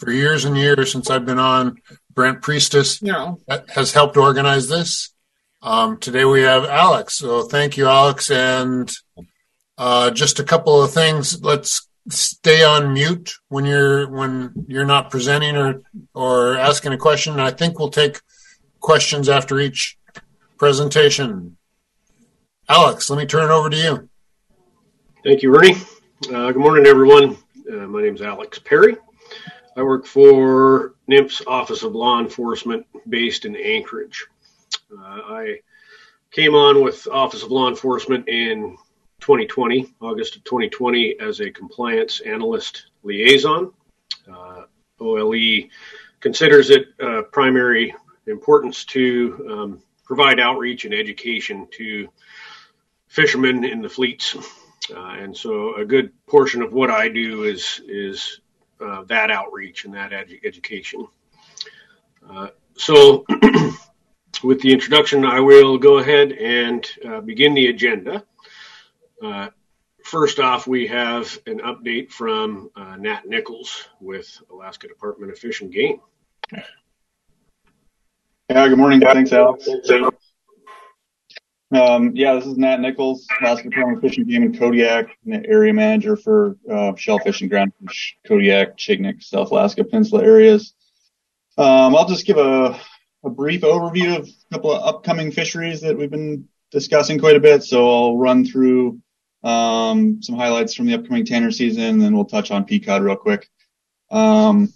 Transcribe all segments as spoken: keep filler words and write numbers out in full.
for years and years since I've been on. Brent Priestess No. has helped organize this. Um, today we have Alex. So thank you, Alex. And uh, just a couple of things. Let's stay on mute when you're when you're not presenting or or asking a question. I think we'll take questions after each presentation. Alex, let me turn it over to you. Thank you, Ernie. Uh, good morning, everyone. Uh, my name is Alex Perry. I work for N I M P's Office of Law Enforcement based in Anchorage. Uh, I came on with Office of Law Enforcement in twenty twenty, August of twenty twenty, as a compliance analyst liaison. Uh, O L E considers it uh, primary importance to um, provide outreach and education to fishermen in the fleets. Uh, and so a good portion of what I do is is uh, that outreach and that edu- education. Uh, so with the introduction, I will go ahead and uh, begin the agenda. Uh, first off, we have an update from uh, Nat Nichols with Alaska Department of Fish and Game. Yeah, good morning. Thanks, Alex. Um, yeah, this is Nat Nichols, Alaska Department of Fish and Game in Kodiak, and the area manager for uh, shellfish and groundfish, Kodiak, Chignik, South Alaska Peninsula areas. Um, I'll just give a, a brief overview of a couple of upcoming fisheries that we've been discussing quite a bit. So I'll run through um, some highlights from the upcoming tanner season, and then we'll touch on P COD real quick. Um,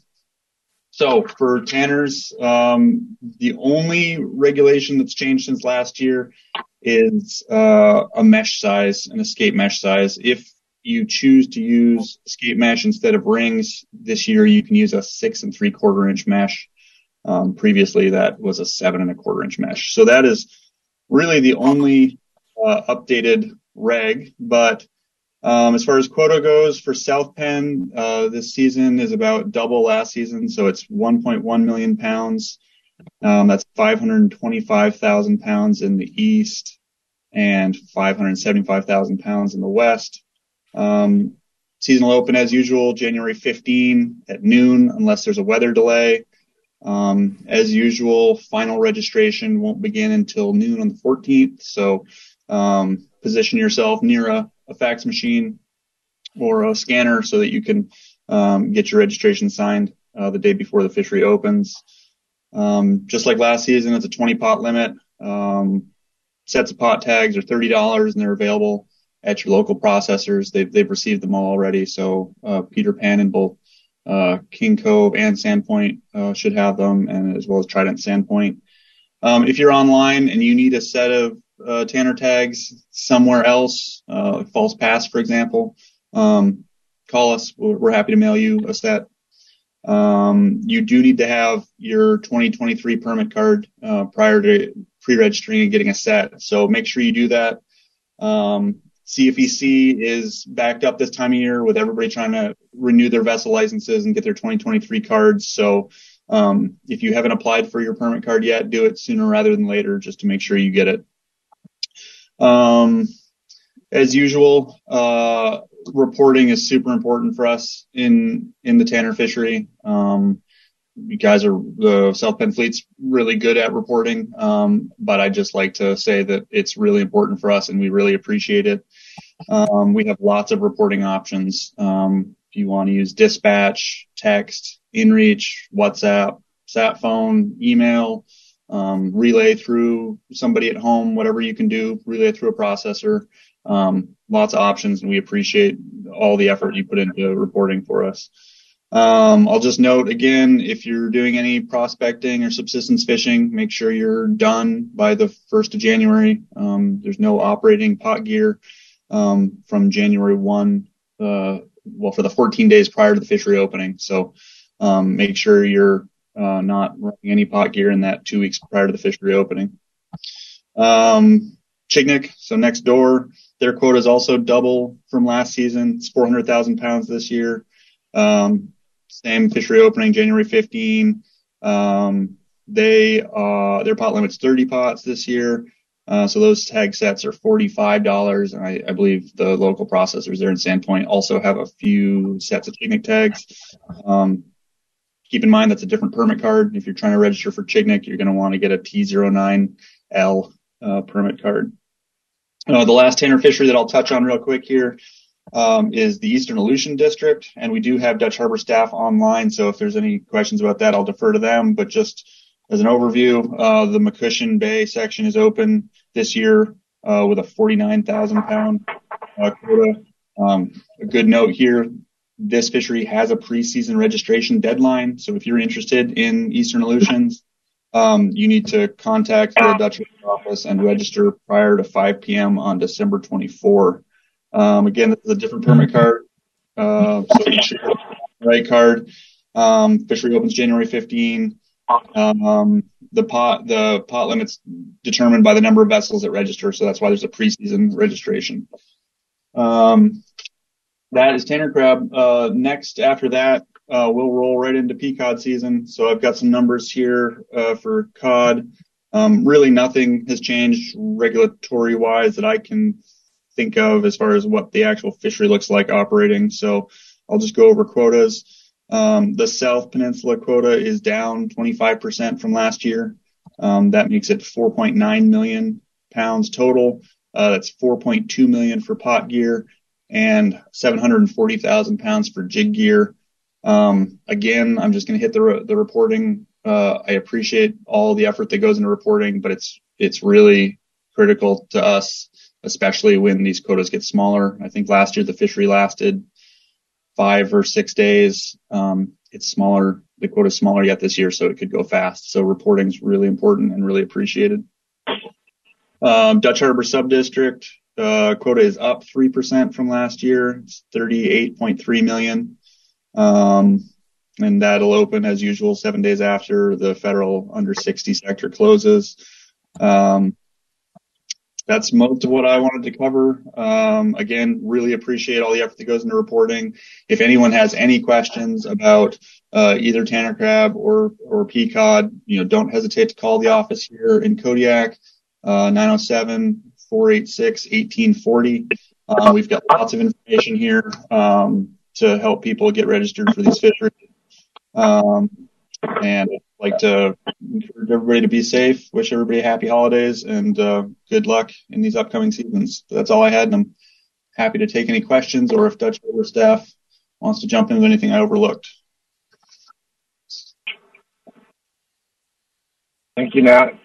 So for tanners, um, the only regulation that's changed since last year is uh, a mesh size, an escape mesh size. If you choose to use escape mesh instead of rings this year, you can use a six and three quarter inch mesh. Um, previously, that was a seven and a quarter inch mesh. So that is really the only uh, updated reg. But Um, as far as quota goes for South Penn, uh, this season is about double last season. So it's one point one million pounds. Um, that's five hundred twenty-five thousand pounds in the east and five hundred seventy-five thousand pounds in the west. Um, season will open as usual, January fifteenth at noon, unless there's a weather delay. Um, as usual, final registration won't begin until noon on the fourteenth. So, um, position yourself near a, a fax machine or a scanner so that you can um, get your registration signed uh, the day before the fishery opens. Um, just like last season, it's a twenty pot limit. Um, sets of pot tags are thirty dollars and they're available at your local processors. They've, they've received them all already. So uh, Peter Pan in both uh, King Cove and Sandpoint uh, should have them, and as well as Trident Sandpoint. Um, if you're online and you need a set of uh, tanner tags somewhere else, uh, False Pass, for example, um, call us. We're, we're happy to mail you a set. Um, you do need to have your twenty twenty-three permit card uh, prior to pre-registering and getting a set. So make sure you do that. Um, C F E C is backed up this time of year with everybody trying to renew their vessel licenses and get their twenty twenty-three cards. So um, if you haven't applied for your permit card yet, do it sooner rather than later just to make sure you get it. Um, as usual, uh, reporting is super important for us in, in the tanner fishery. Um, you guys are, the South Penn fleet's really good at reporting. Um, but I just like to say that it's really important for us and we really appreciate it. Um, we have lots of reporting options. Um, if you want to use dispatch, text, inReach, WhatsApp, sat phone, email, um, relay through somebody at home, whatever you can do, relay through a processor. Um, lots of options, and we appreciate all the effort you put into reporting for us. Um, I'll just note again, if you're doing any prospecting or subsistence fishing, make sure you're done by the first of January. Um, there's no operating pot gear, um, from January first, uh, well, for the fourteen days prior to the fishery opening. So, um, make sure you're, uh, not running any pot gear in that two weeks prior to the fishery opening. Um, Chignik, so next door, their quota is also double from last season. It's four hundred thousand pounds this year. Um, same fishery opening, January fifteenth. Um, they, uh, their pot limit's thirty pots this year. Uh, so those tag sets are forty-five dollars. And I, I believe the local processors there in Sandpoint also have a few sets of Chignik tags. Um, keep in mind that's a different permit card. If you're trying to register for Chignik, you're going to want to get a T zero nine L uh, permit card. Uh, the last Tanner fishery that I'll touch on real quick here um, is the Eastern Aleutian District, and we do have Dutch Harbor staff online, so if there's any questions about that, I'll defer to them. But just as an overview, uh, the McCushion Bay section is open this year uh, with a forty-nine thousand pound uh, quota. Um, a good note here, this fishery has a preseason registration deadline, so if you're interested in Eastern Aleutians, um, you need to contact the Dutch office and register prior to five p.m. on December twenty-fourth. Um, again, this is a different permit card, uh, so make sure you have the right card. Um, fishery opens January fifteenth. Um, the pot, the pot limit's determined by the number of vessels that register, so that's why there's a preseason registration. Um, that is Tanner crab. Uh, next after that, uh, we'll roll right into pea cod season. So I've got some numbers here, uh, for cod. Um, really nothing has changed regulatory wise that I can think of as far as what the actual fishery looks like operating. So I'll just go over quotas. Um, the South Peninsula quota is down twenty-five percent from last year. Um, that makes it four point nine million pounds total. Uh, that's four point two million for pot gear and seven hundred forty thousand pounds for jig gear. Um, again, I'm just going to hit the, re- the reporting. Uh, I appreciate all the effort that goes into reporting, but it's, it's really critical to us, especially when these quotas get smaller. I think last year the fishery lasted five or six days. Um, it's smaller. The quota is smaller yet this year, so it could go fast. So reporting is really important and really appreciated. Um, Dutch Harbor Subdistrict, uh, quota is up three percent from last year. It's thirty-eight point three million. Um, and that'll open as usual seven days after the federal under sixty sector closes. Um, That's most of what I wanted to cover. Um, again, really appreciate all the effort that goes into reporting. If anyone has any questions about uh, either Tanner crab or or pea cod, you know, don't hesitate to call the office here in Kodiak, uh, nine oh seven, four eight six, one eight four oh. Uh, we've got lots of information here um, to help people get registered for these fisheries. Um, and I'd like to encourage everybody to be safe, wish everybody happy holidays, and uh, good luck in these upcoming seasons. That's all I had, and I'm happy to take any questions or if Dutch Harbor staff wants to jump into anything I overlooked. Thank you, Nat.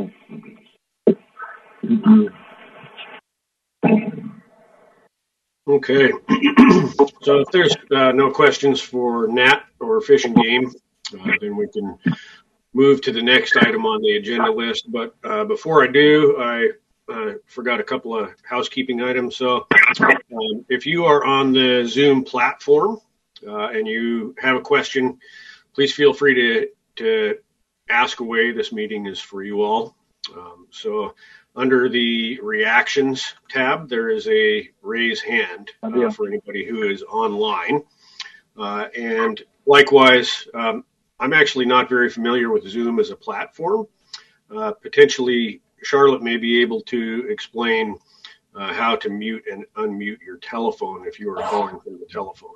Okay. So if there's uh, no questions for Nat or Fish and Game, uh, then we can move to the next item on the agenda list. But uh, before I do, I uh, forgot a couple of housekeeping items. So um, if you are on the Zoom platform uh, and you have a question, please feel free to, to ask away. This meeting is for you all. Um, so under the reactions tab, there is a raise hand uh, for anybody who is online. Uh, and likewise, um, I'm actually not very familiar with Zoom as a platform. Uh, potentially, Charlotte may be able to explain uh, how to mute and unmute your telephone if you are calling through the telephone.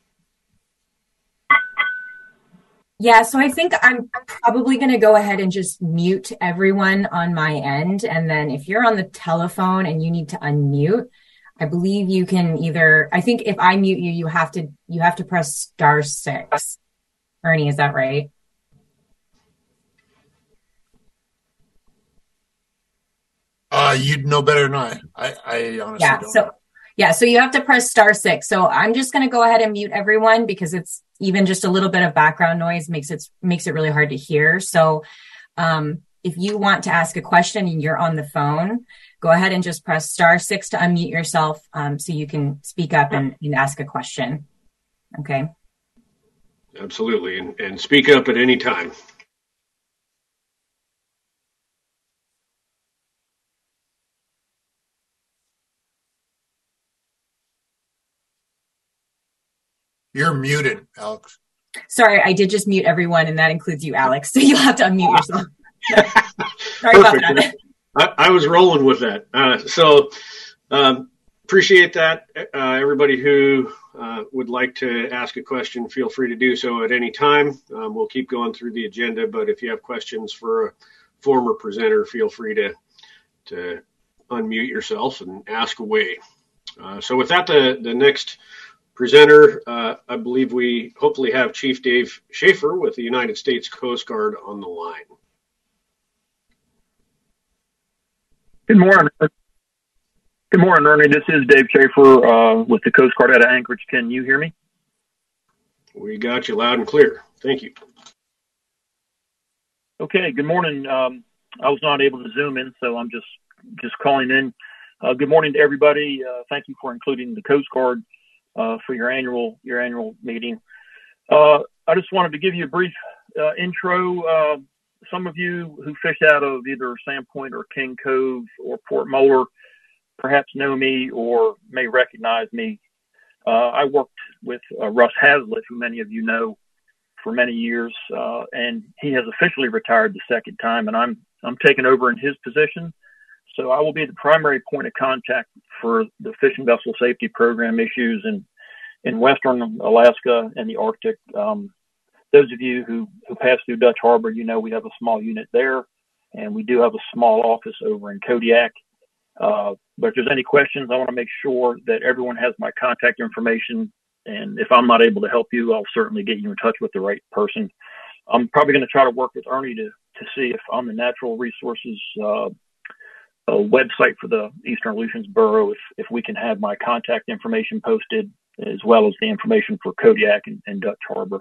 Yeah, so I think I'm probably going to go ahead and just mute everyone on my end. And then if you're on the telephone and you need to unmute, I believe you can either, I think if I mute you, you have to, you have to press star six. Ernie, is that right? Uh, you'd know better than I. I, I honestly yeah, don't. So, yeah, so you have to press star six. So I'm just going to go ahead and mute everyone because it's even just a little bit of background noise makes it makes it really hard to hear. So um, if you want to ask a question and you're on the phone, go ahead and just press star six to unmute yourself um, so you can speak up and, and ask a question. Okay. Absolutely. And, and speak up at any time. You're muted, Alex. Sorry, I did just mute everyone, and that includes you, Alex. So you'll have to unmute yourself. Sorry Perfect. about that. I, I was rolling with that. Uh, so um, appreciate that. Uh, everybody who uh, would like to ask a question, feel free to do so at any time. Um, we'll keep going through the agenda, but if you have questions for a former presenter, feel free to to unmute yourself and ask away. Uh, so with that, the, the next presenter, uh, I believe we hopefully have Chief Dave Schaefer with the United States Coast Guard on the line. Good morning. Good morning, Ernie. This is Dave Schaefer uh, with the Coast Guard out of Anchorage. Can you hear me? We got you loud and clear. Thank you. Okay. Good morning. Um, I was not able to Zoom in, so I'm just just calling in. Uh, good morning to everybody. Uh, thank you for including the Coast Guard uh, for your annual your annual meeting. Uh, I just wanted to give you a brief uh, intro. Uh, some of you who fish out of either Sandpoint or King Cove or Port Moller perhaps know me or may recognize me. Uh, I worked with uh, Russ Hazlitt, who many of you know, for many years, uh, and he has officially retired the second time, and I'm I'm taking over in his position. So I will be the primary point of contact for the Fishing Vessel Safety Program issues in, in Western Alaska and the Arctic. Um, those of you who, who pass through Dutch Harbor, you know we have a small unit there, and we do have a small office over in Kodiak. Uh, but if there's any questions, I want to make sure that everyone has my contact information. And if I'm not able to help you, I'll certainly get you in touch with the right person. I'm probably going to try to work with Ernie to, to see if on the Natural Resources uh, a website for the Eastern Aleutians Borough, if, if we can have my contact information posted, as well as the information for Kodiak and, and Dutch Harbor.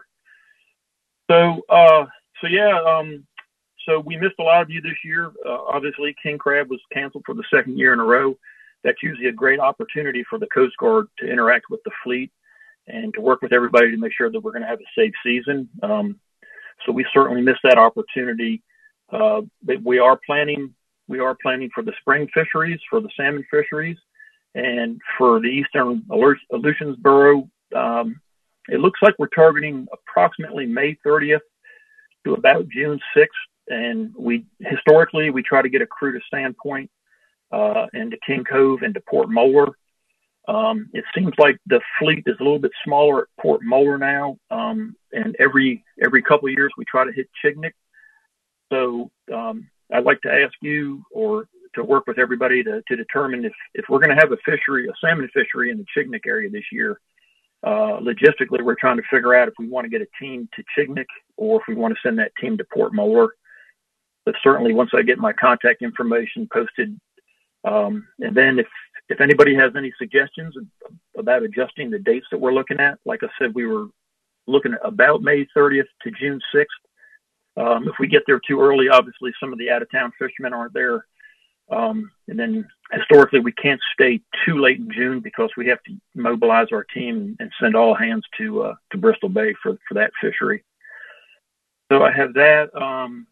So, uh, so yeah, um, so we missed a lot of you this year. Uh, obviously, King Crab was canceled for the second year in a row. That's usually a great opportunity for the Coast Guard to interact with the fleet and to work with everybody to make sure that we're going to have a safe season. Um, so we certainly missed that opportunity. Uh, but we are planning, we are planning for the spring fisheries, for the salmon fisheries, and for the Eastern Aleutians Borough. Um, it looks like we're targeting approximately May thirtieth to about June sixth. And we, historically, we try to get a crew to Sandpoint, uh, and to King Cove and to Port Moller. Um, it seems like the fleet is a little bit smaller at Port Moller now. Um, and every, every couple of years we try to hit Chignik. So, um, I'd like to ask you or to work with everybody to, to determine if, if we're going to have a fishery, a salmon fishery in the Chignik area this year. Uh, logistically, we're trying to figure out if we want to get a team to Chignik or if we want to send that team to Port Moller. But certainly once I get my contact information posted, um, and then if, if anybody has any suggestions about adjusting the dates that we're looking at, like I said, we were looking at about May thirtieth to June sixth. Um, if we get there too early, obviously some of the out-of-town fishermen aren't there. Um, and then historically, we can't stay too late in June because we have to mobilize our team and send all hands to uh, to Bristol Bay for, for that fishery. So I have that. Um,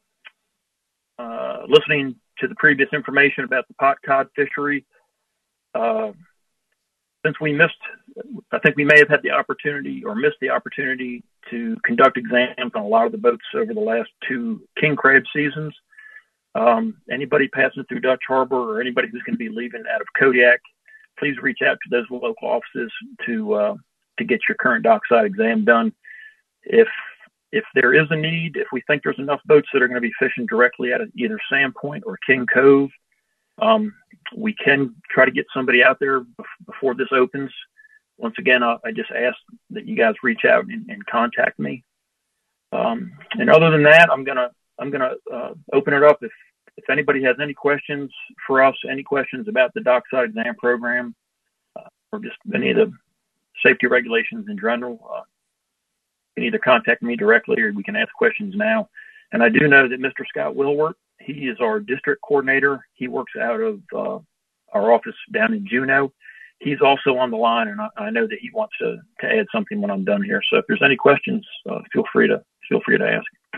uh, listening to the previous information about the pot cod fishery, uh, since we missed, I think we may have had the opportunity or missed the opportunity to conduct exams on a lot of the boats over the last two king crab seasons. Um, anybody passing through Dutch Harbor or anybody who's going to be leaving out of Kodiak, please reach out to those local offices to uh, to get your current dockside exam done. If if there is a need, if we think there's enough boats that are going to be fishing directly out of either Sandpoint or King Cove, um, we can try to get somebody out there before this opens. Once again, I, I just ask that you guys reach out and, and contact me. Um, and other than that, I'm gonna I'm gonna uh, open it up. If if anybody has any questions for us, any questions about the dockside exam program, uh, or just any of the safety regulations in general, uh, you can either contact me directly or we can ask questions now. And I do know that Mister Scott Wilwert, he is our district coordinator. He works out of uh, our office down in Juneau. He's also on the line, and I, I know that he wants to, to add something when I'm done here. So if there's any questions, uh, feel free to feel free to ask.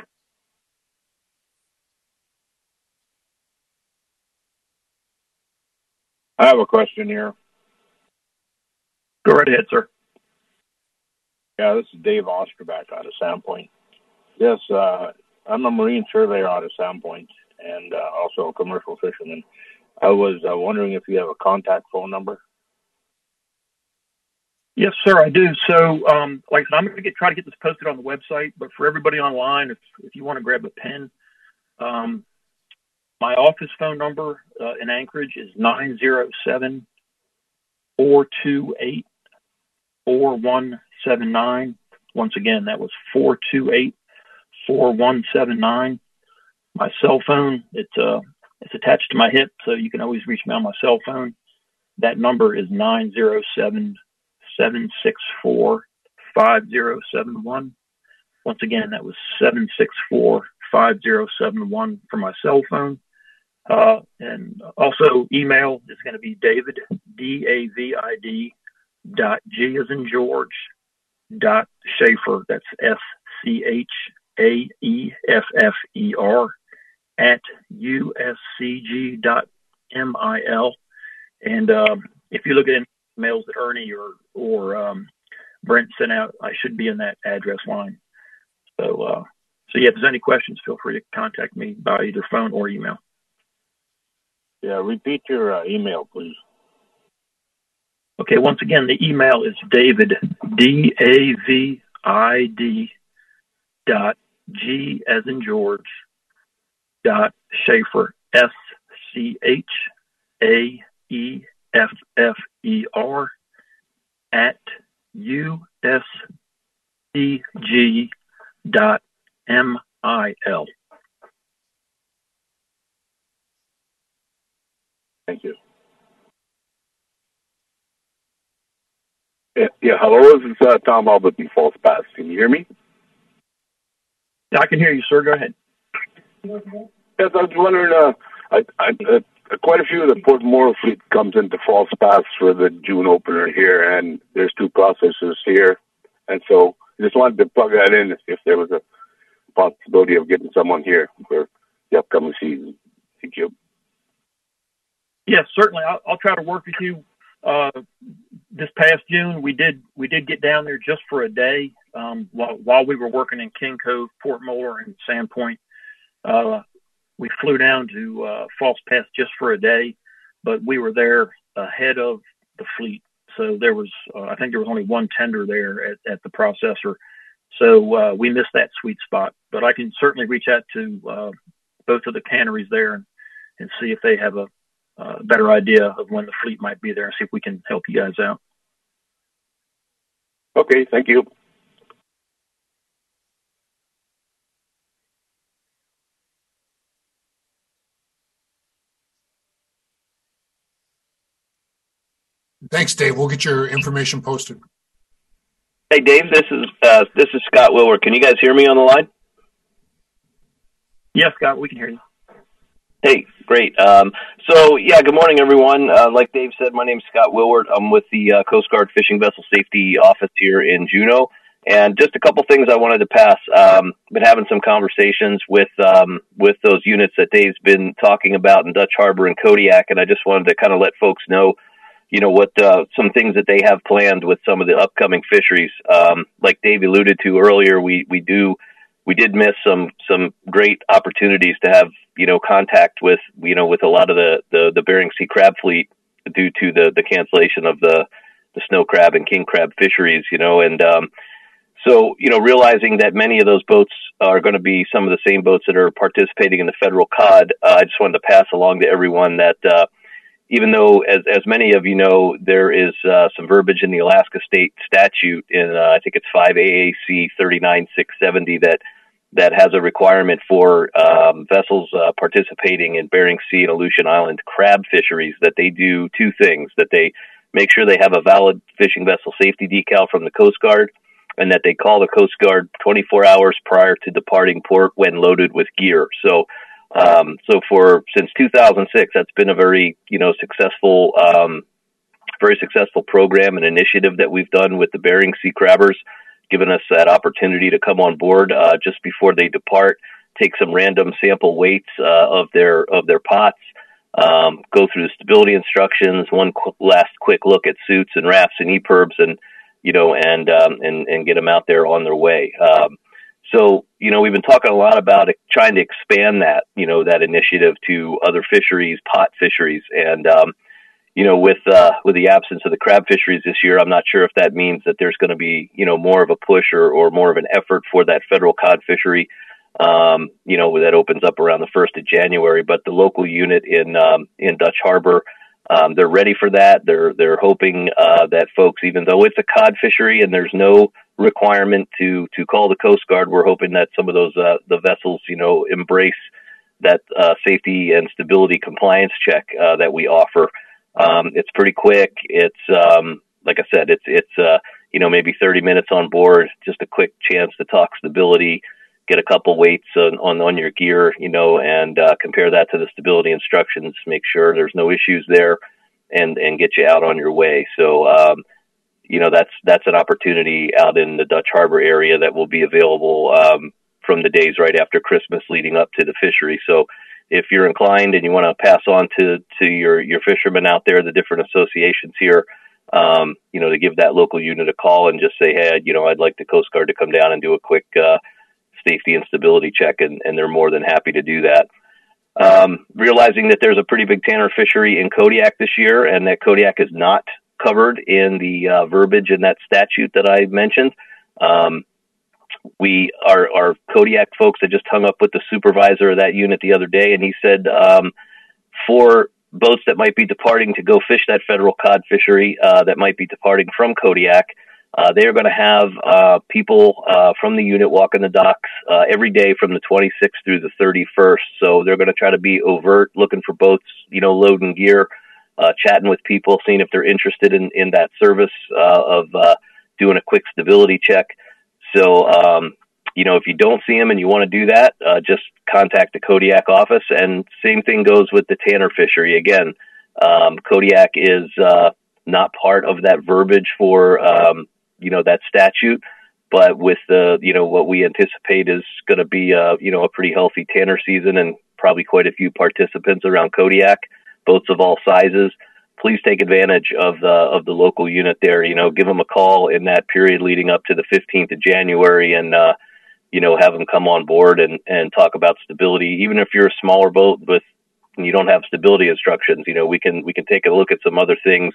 I have a question here. Go right ahead, sir. Yeah, this is Dave Osterback out of Sandpoint. Yes, uh, I'm a marine surveyor out of Sandpoint and uh, also a commercial fisherman. I was uh, wondering if you have a contact phone number. Yes, sir, I do. So, um, like I said, I'm going to get, try to get this posted on the website, but for everybody online, if, if you want to grab a pen, um, my office phone number uh, in Anchorage is nine zero seven, four two eight, four one seven nine. Once again, that was four two eight, four one seven nine. My cell phone, it's, uh, it's attached to my hip, so you can always reach me on my cell phone. That number is nine zero seven, seven six four, five zero seven one. Once again, that was seven six four, five zero seven one for my cell phone. Uh, and also email is going to be David, D A V I D, dot G as in George, dot Schaefer, that's S C H A E F F E R, at U S C G dot M I L. And um, if you look at emails that Ernie or, or um, Brent sent out, I should be in that address line. So, uh, so yeah, if there's any questions, feel free to contact me by either phone or email. Yeah, repeat your uh, email, please. Okay, once again, the email is David, D A V I D, dot G as in George, dot Schaefer, S C H A E F F E R, at U S C G dot M I L. Thank you. Yeah, yeah hello, this is uh, Tom Albert in Falls Pass. Can you hear me? Yeah, I can hear you, sir. Go ahead. Yes, I was wondering, uh, I, I, uh, quite a few of the Port Moral fleet comes into Falls Pass for the June opener here, and there's two processors here. And so I just wanted to plug that in if there was a possibility of getting someone here for the upcoming season. Thank you. Yes, certainly. I'll, I'll try to work with you. Uh, this past June, we did we did get down there just for a day um, while while we were working in King Cove, Port Moller, and Sandpoint. Uh, we flew down to uh, Falls Pass just for a day, but we were there ahead of the fleet. So there was, uh, I think there was only one tender there at, at the processor. So uh, we missed that sweet spot. But I can certainly reach out to uh, both of the canneries there and, and see if they have a uh, better idea of when the fleet might be there and see if we can help you guys out. Okay, thank you. Thanks, Dave. We'll get your information posted. Hey, Dave, this is uh, this is Scott Wilwer. Can you guys hear me on the line? Yes, Scott, we can hear you. Hey, great. Um, so, yeah, good morning, everyone. Uh, like Dave said, my name's Scott Wilward. I'm with the uh, Coast Guard Fishing Vessel Safety Office here in Juneau. And just a couple things I wanted to pass. Um, been having some conversations with um, with those units that Dave's been talking about in Dutch Harbor and Kodiak, and I just wanted to kind of let folks know, you know, what uh, some things that they have planned with some of the upcoming fisheries. Um, like Dave alluded to earlier, we we do we did miss some some great opportunities to have, you know, contact with, you know, with a lot of the, the, the Bering Sea crab fleet due to the, the cancellation of the, the snow crab and king crab fisheries, you know, and, um, so, you know, realizing that many of those boats are going to be some of the same boats that are participating in the federal cod, uh, I just wanted to pass along to everyone that, uh, even though, as, as many of you know, there is uh, some verbiage in the Alaska State statute in, uh, I think it's five A A C thirty-nine six seventy that that has a requirement for um, vessels uh, participating in Bering Sea and Aleutian Island crab fisheries, that they do two things: that they make sure they have a valid fishing vessel safety decal from the Coast Guard, and that they call the Coast Guard twenty-four hours prior to departing port when loaded with gear. So, um, so for since two thousand six, that's been a very, you know, successful, um, very successful program and initiative that we've done with the Bering Sea crabbers, given us that opportunity to come on board uh, just before they depart, take some random sample weights uh, of their of their pots, um, go through the stability instructions, one qu- last quick look at suits and rafts and E P I R Bs, and you know, and um, and and get them out there on their way. Um, so, you know, we've been talking a lot about it, trying to expand that, you know, that initiative to other fisheries, pot fisheries, and um, you know, with uh, with the absence of the crab fisheries this year, I'm not sure if that means that there's going to be, you know, more of a push or, or more of an effort for that federal cod fishery, um, you know, that opens up around the first of January. But the local unit in um, in Dutch Harbor, um, they're ready for that. They're they're hoping uh, that folks, even though it's a cod fishery and there's no requirement to to call the Coast Guard, we're hoping that some of those uh, the vessels, you know, embrace that uh, safety and stability compliance check uh, that we offer. Um, it's pretty quick. It's, um, like I said, it's, it's, uh, you know, maybe thirty minutes on board, just a quick chance to talk stability, get a couple weights on, on, on your gear, you know, and, uh, compare that to the stability instructions, make sure there's no issues there and, and get you out on your way. So, um, you know, that's, that's an opportunity out in the Dutch Harbor area that will be available, um, from the days right after Christmas leading up to the fishery. So, if you're inclined and you want to pass on to, to your, your fishermen out there, the different associations here, um, you know, to give that local unit a call and just say, hey, you know, I'd like the Coast Guard to come down and do a quick uh, safety and stability check, and, and they're more than happy to do that. Um, realizing that there's a pretty big tanner fishery in Kodiak this year, and that Kodiak is not covered in the uh, verbiage in that statute that I mentioned. Um, We, our, our Kodiak folks had just hung up with the supervisor of that unit the other day, and he said, um, for boats that might be departing to go fish that federal cod fishery, uh, that might be departing from Kodiak, uh, they are going to have, uh, people, uh, from the unit walking the docks, uh, every day from the twenty-sixth through the thirty-first. So they're going to try to be overt, looking for boats, you know, loading gear, uh, chatting with people, seeing if they're interested in, in that service, uh, of, uh, doing a quick stability check. So, um, you know, if you don't see them and you want to do that, uh, just contact the Kodiak office. And same thing goes with the tanner fishery. Again, um, Kodiak is uh, not part of that verbiage for, um, you know, that statute. But with the, you know, what we anticipate is going to be, uh, you know, a pretty healthy tanner season and probably quite a few participants around Kodiak, boats of all sizes. Please take advantage of the of the local unit there. You know, give them a call in that period leading up to the fifteenth of January, and uh, you know, have them come on board and, and talk about stability. Even if you're a smaller boat with and you don't have stability instructions, you know, we can we can take a look at some other things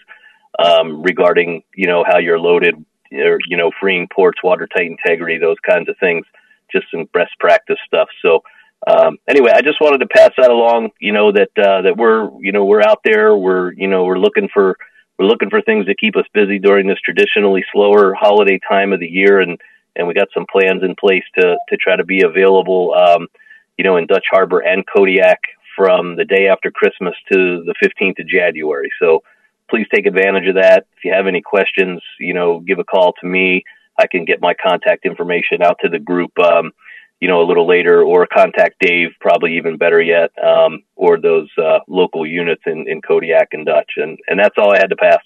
um, regarding, you know, how you're loaded, or, you know, freeing ports, watertight integrity, those kinds of things. Just some best practice stuff. So. Um, anyway, I just wanted to pass that along, you know, that, uh, that we're, you know, we're out there, we're, you know, we're looking for, we're looking for things to keep us busy during this traditionally slower holiday time of the year. And, and we got some plans in place to, to try to be available, um, you know, in Dutch Harbor and Kodiak from the day after Christmas to the fifteenth of January. So please take advantage of that. If you have any questions, you know, give a call to me. I can get my contact information out to the group, um, you know, a little later, or contact Dave, probably even better yet, um, or those uh, local units in, in Kodiak and Dutch. And, and that's all I had to pass.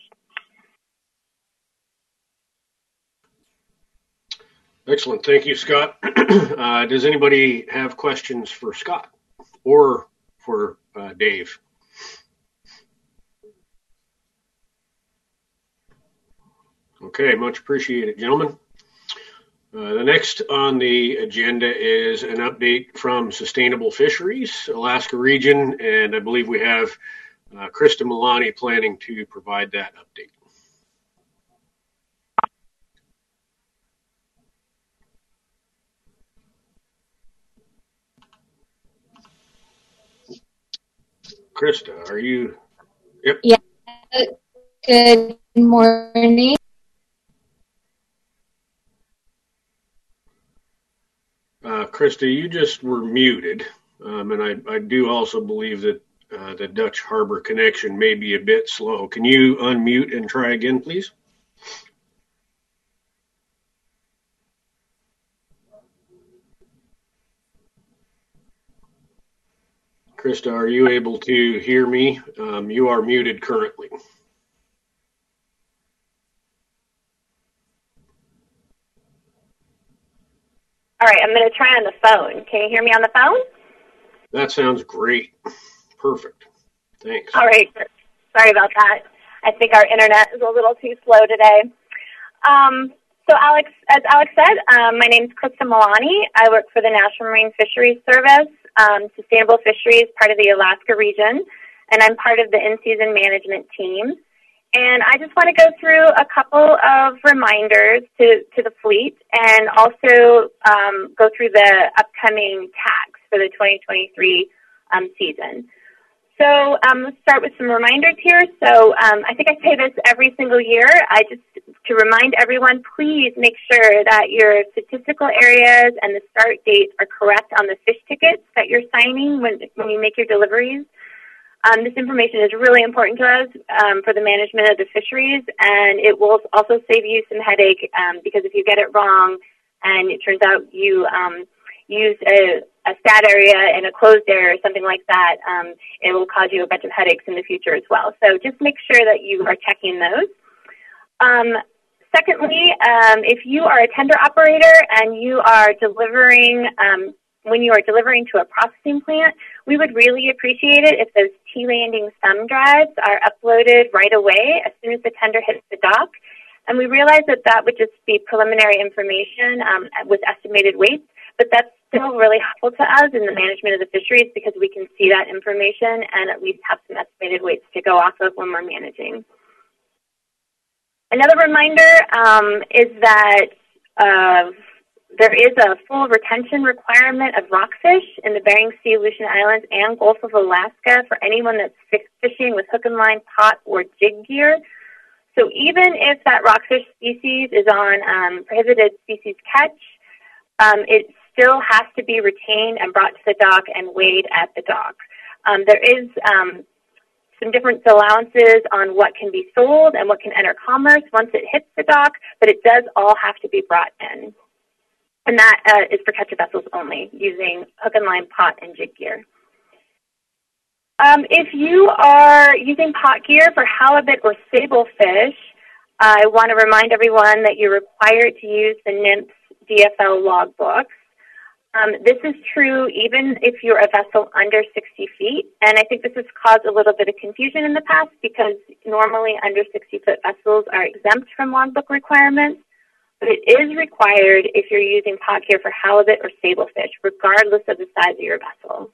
Excellent. Thank you, Scott. uh, does anybody have questions for Scott or for uh, Dave? Okay, much appreciated, gentlemen. Uh, the next on the agenda is an update from Sustainable Fisheries, Alaska region, and I believe we have uh, Krista Milani planning to provide that update. Krista, are you? Yep. Yeah. Good morning. Uh, Krista, you just were muted, um, and I, I do also believe that uh, the Dutch Harbor connection may be a bit slow. Can you unmute and try again, please? Krista, are you able to hear me? Um, you are muted currently. All right, I'm going to try on the phone. Can you hear me on the phone? That sounds great. Perfect. Thanks. All right. Sorry about that. I think our internet is a little too slow today. Um, so, Alex, as Alex said, um, my name is Krista Milani. I work for the National Marine Fisheries Service, um, Sustainable Fisheries, part of the Alaska region. and I'm part of the in-season management team. And I just want to go through a couple of reminders to, to the fleet and also um, go through the upcoming tags for the twenty twenty-three um, season. So um, let's start with some reminders here. So um, I think I say this every single year. I just, to remind everyone, please make sure that your statistical areas and the start dates are correct on the fish tickets that you're signing when, when you make your deliveries. Um, this information is really important to us um, for the management of the fisheries, and it will also save you some headache um, because if you get it wrong and it turns out you um, use a, a stat area in a closed area or something like that, um, it will cause you a bunch of headaches in the future as well. So just make sure that you are checking those. Um, secondly, um, if you are a tender operator and you are delivering um, when you are delivering to a processing plant, we would really appreciate it if those T-landing thumb drives are uploaded right away as soon as the tender hits the dock. And we realize that that would just be preliminary information um, with estimated weights, but that's still really helpful to us in the management of the fisheries because we can see that information and at least have some estimated weights to go off of when we're managing. Another reminder um, is that uh, there is a full retention requirement of rockfish in the Bering Sea, Aleutian Islands, and Gulf of Alaska for anyone that's fishing with hook and line, pot, or jig gear. So even if that rockfish species is on um, prohibited species catch, um, it still has to be retained and brought to the dock and weighed at the dock. Um, there is um, some different allowances on what can be sold and what can enter commerce once it hits the dock, but it does all have to be brought in. And that uh, is for catcher vessels only, using hook and line, pot, and jig gear. Um, if you are using pot gear for halibut or sablefish, I want to remind everyone that you're required to use the NIMS D F L logbooks. Um, this is true even if you're a vessel under sixty feet, and I think this has caused a little bit of confusion in the past because normally under sixty-foot vessels are exempt from logbook requirements. But it is required if you're using pot gear for halibut or sablefish, regardless of the size of your vessel.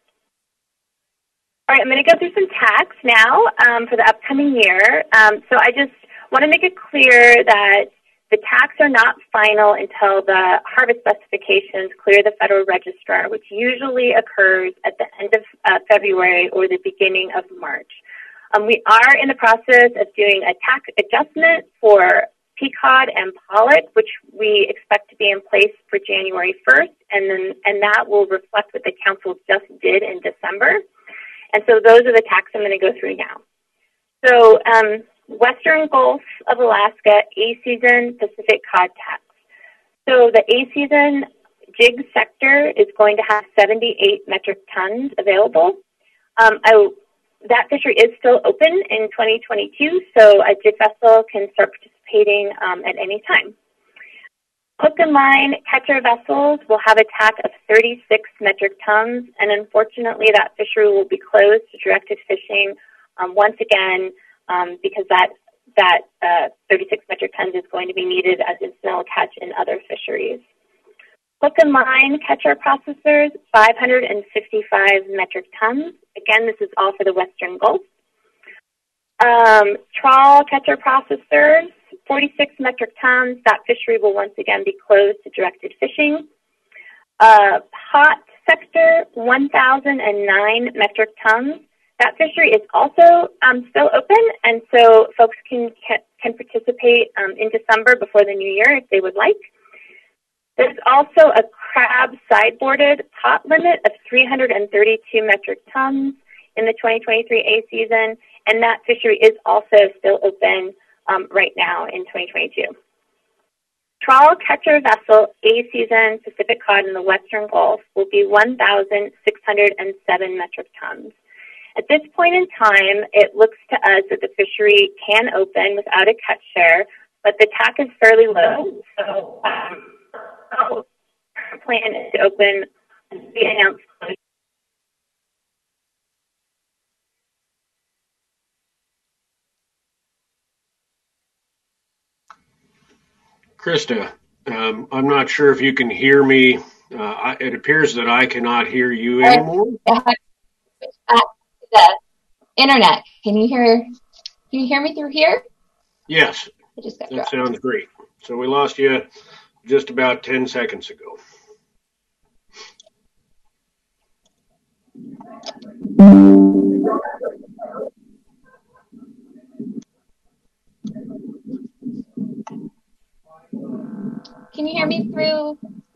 All right, I'm going to go through some tax now um, for the upcoming year. Um, so I just want to make it clear that the tax are not final until the harvest specifications clear the Federal Register, which usually occurs at the end of uh, February or the beginning of March. Um, we are in the process of doing a tax adjustment for peacock and pollock, which we expect to be in place for January first, and then and that will reflect what the council just did in December. And so those are the tax I'm going to go through now. So um, Western Gulf of Alaska A-season Pacific cod tax. So the A-season jig sector is going to have seventy-eight metric tons available. Um, I, that fishery is still open in twenty twenty-two, so a jig vessel can start participating um, at any time. Hook and line catcher vessels will have a tack of thirty-six metric tons, and unfortunately that fishery will be closed to directed fishing um, once again um, because that, that uh, thirty-six metric tons is going to be needed as incidental catch in other fisheries. Hook and line catcher processors, five hundred fifty-five metric tons. Again, this is all for the Western Gulf. Um, trawl catcher processors, forty-six metric tons. That fishery will once again be closed to directed fishing. Uh, pot sector, one thousand nine metric tons. That fishery is also um, still open, and so folks can can participate um, in December before the new year if they would like. There's also a crab sideboarded pot limit of three hundred thirty-two metric tons in the twenty twenty-three A season, and that fishery is also still open um, right now in twenty twenty-two. Trawl catcher vessel A season Pacific cod in the Western Gulf will be one thousand six hundred seven metric tons. At this point in time, it looks to us that the fishery can open without a catch share, but the tack is fairly low, so um, our plan is to open and be announced. Krista, um, I'm not sure if you can hear me. Uh, I, it appears that I cannot hear you anymore. internet. Can you hear? Can you hear me through here? Yes, I just got that dropped. sounds great. So we lost you just about ten seconds ago. Can you hear me through?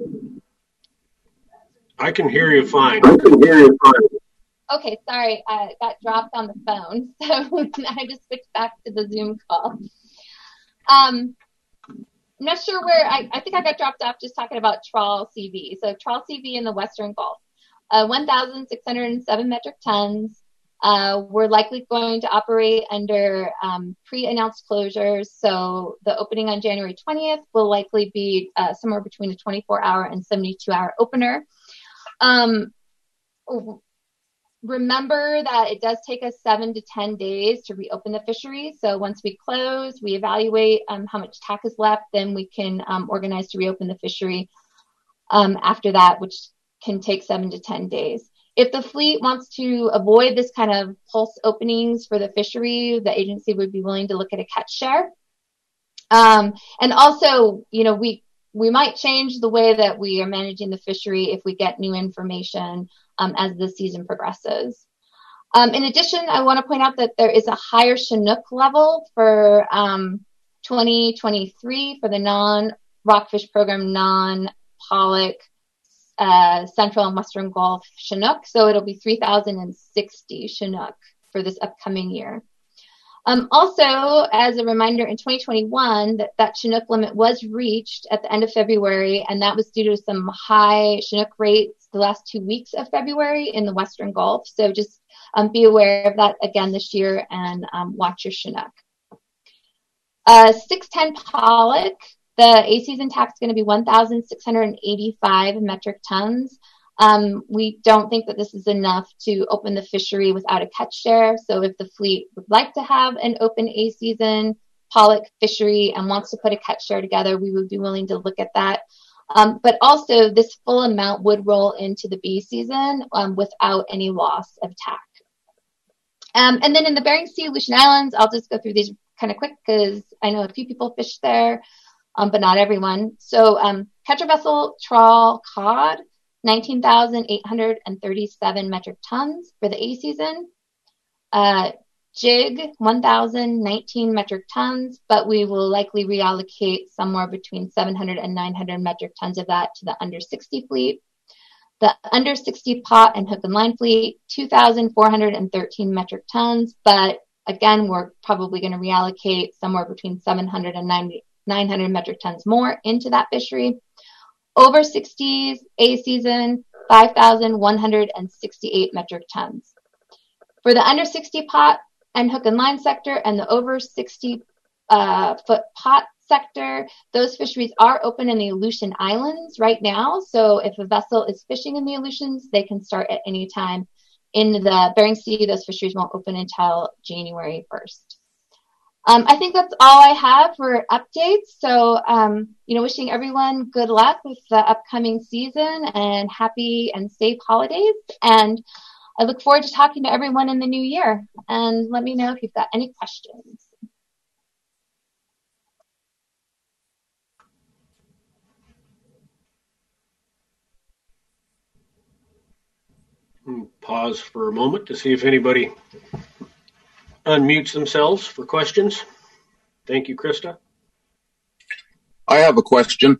I can hear you fine. I can hear you fine. Okay, sorry, I got dropped on the phone, so I just switched back to the Zoom call. Um, I'm not sure where, I, I think I got dropped off just talking about trawl C V. So trawl C V in the Western Gulf, uh, one thousand six hundred seven metric tons. Uh, we're likely going to operate under um, pre-announced closures. So the opening on January twentieth will likely be uh, somewhere between a twenty-four hour and seventy-two hour opener. Um, remember that it does take us seven to ten days to reopen the fishery. So once we close, we evaluate um, how much tack is left, then we can um, organize to reopen the fishery um, after that, which can take seven to ten days. If the fleet wants to avoid this kind of pulse openings for the fishery, the agency would be willing to look at a catch share. Um, and also, you know, we, we might change the way that we are managing the fishery if we get new information um, as the season progresses. Um, in addition, I want to point out that there is a higher Chinook level for um, twenty twenty-three for the non-rockfish program, non-pollock, Uh, Central and Western Gulf Chinook. So it'll be three thousand sixty Chinook for this upcoming year. Um, also, as a reminder, in twenty twenty-one, that, that Chinook limit was reached at the end of February, and that was due to some high Chinook rates the last two weeks of February in the Western Gulf. So just um, be aware of that again this year and um, watch your Chinook. Uh, six ten pollock. The A-season tax is going to be one thousand six hundred eighty-five metric tons. Um, we don't think that this is enough to open the fishery without a catch share. So if the fleet would like to have an open A-season pollock fishery and wants to put a catch share together, we would be willing to look at that. Um, but also, this full amount would roll into the B season um, without any loss of tack. Um, and then in the Bering Sea, Aleutian Islands, I'll just go through these kind of quick because I know a few people fish there. Um, but not everyone. So um, catcher vessel trawl cod, nineteen thousand eight hundred thirty-seven metric tons for the A season. Uh, jig, one thousand nineteen metric tons, but we will likely reallocate somewhere between seven hundred and nine hundred metric tons of that to the under sixty fleet. The under sixty pot and hook and line fleet, two thousand four hundred thirteen metric tons, but again, we're probably going to reallocate somewhere between seven hundred and nine hundred metric tons more into that fishery. Over sixties, A season, five thousand one hundred sixty-eight metric tons. For the under sixty pot and hook and line sector and the over sixty uh, foot pot sector, those fisheries are open in the Aleutian Islands right now. So if a vessel is fishing in the Aleutians, they can start at any time. In the Bering Sea, those fisheries won't open until January first. Um, I think that's all I have for updates. So, um, you know, wishing everyone good luck with the upcoming season and happy and safe holidays. And I look forward to talking to everyone in the new year. And let me know if you've got any questions. Pause for a moment to see if anybody unmutes themselves for questions. Thank you, Krista. I have a question.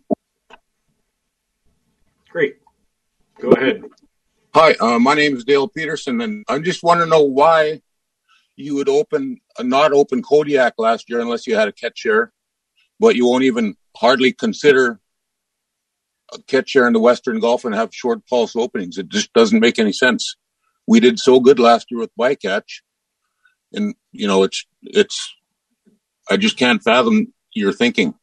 Great. Go ahead. Hi, uh, my name is Dale Peterson, and I just want to know why you would open, uh, not open Kodiak last year unless you had a catch share, but you won't even hardly consider a catch share in the Western Gulf and have short pulse openings. It just doesn't make any sense. We did so good last year with bycatch, and you know, it's it's. I just can't fathom your thinking.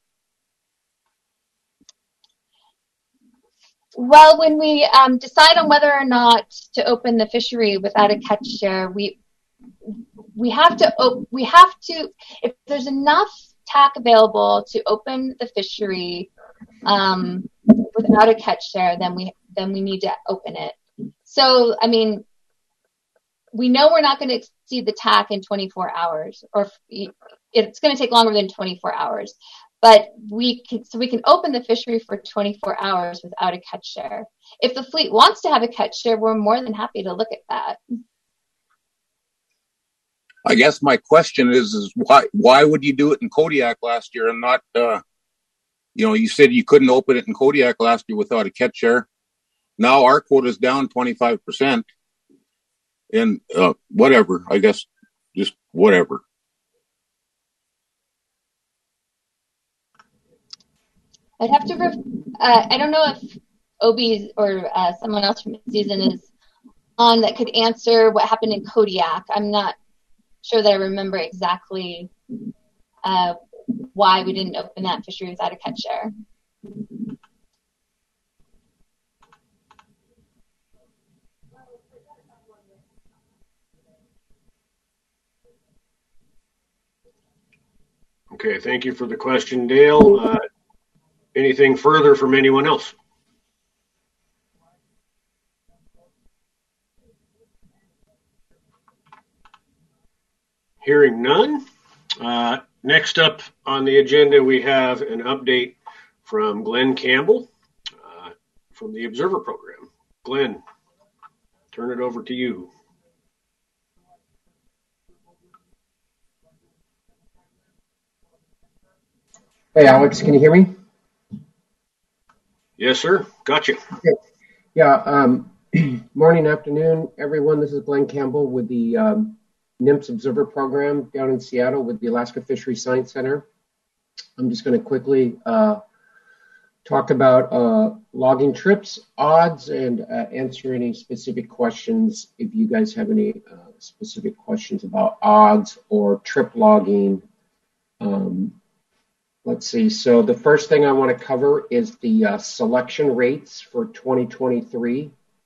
Well, when we um, decide on whether or not to open the fishery without a catch share, we we have to op- we have to if there's enough tack available to open the fishery um, without a catch share, then we then we need to open it. So, I mean, we know we're not going to exceed the T A C in twenty-four hours, or it's going to take longer than twenty-four hours. But we can, so we can open the fishery for twenty-four hours without a catch share. If the fleet wants to have a catch share, we're more than happy to look at that. I guess my question is, is why, why would you do it in Kodiak last year and not, uh, you know, you said you couldn't open it in Kodiak last year without a catch share. Now our quota is down twenty-five percent and, uh, whatever, I guess, just whatever. I'd have to, ref- uh, I don't know if Obi or uh, someone else from the season is on that could answer what happened in Kodiak. I'm not sure that I remember exactly uh, why we didn't open that fishery without a catch share. Okay, thank you for the question, Dale. Uh, anything further from anyone else? Hearing none. Uh, next up on the agenda, we have an update from Glenn Campbell uh, from the Observer Program. Glenn, turn it over to you. Hey, Alex, can you hear me? Yes, sir. Gotcha. Okay. Yeah. Um, morning, afternoon, everyone. This is Glenn Campbell with the um, NIMS Observer Program down in Seattle with the Alaska Fisheries Science Center. I'm just going to quickly uh, talk about uh, logging trips, odds, and uh, answer any specific questions if you guys have any uh, specific questions about odds or trip logging. Um, Let's see. So the first thing I want to cover is the uh, selection rates for twenty twenty-three.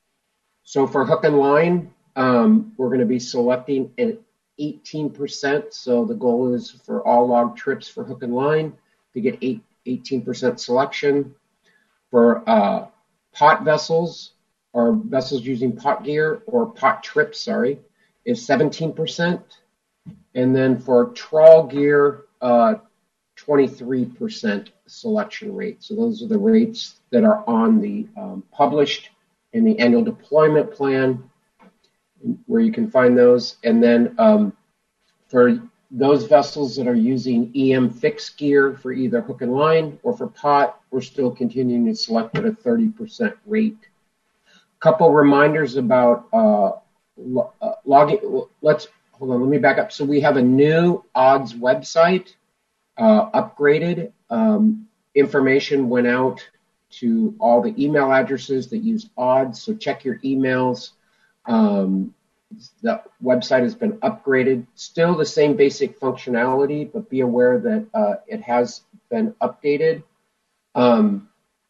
So for hook and line, um, we're going to be selecting at eighteen percent. So the goal is for all log trips for hook and line to get eight, eighteen percent selection. For uh, pot vessels or vessels using pot gear or pot trips, sorry, is seventeen percent. And then for trawl gear, uh, twenty-three percent selection rate. So those are the rates that are on the um, published in the annual deployment plan where you can find those. And then um, for those vessels that are using E M fixed gear for either hook and line or for pot, we're still continuing to select at a thirty percent rate. A couple reminders about uh, lo- uh, logging. Let's hold on, let me back up. So we have a new odds website. Uh, upgraded. Um, information went out to all the email addresses that use odds, so check your emails. Um, the website has been upgraded. Still the same basic functionality, but be aware that uh, it has been updated. Um,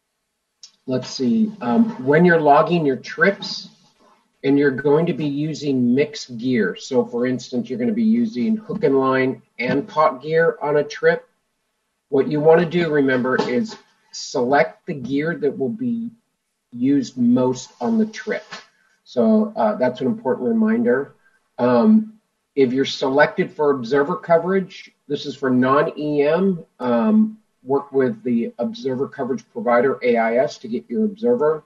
let's see. Um, when you're logging your trips, and you're going to be using mixed gear. So for instance, you're going to be using hook and line and pot gear on a trip. What you want to do, remember, is select the gear that will be used most on the trip. So uh, that's an important reminder. Um, if you're selected for observer coverage, this is for non-E M, um, work with the observer coverage provider, A I S, to get your observer.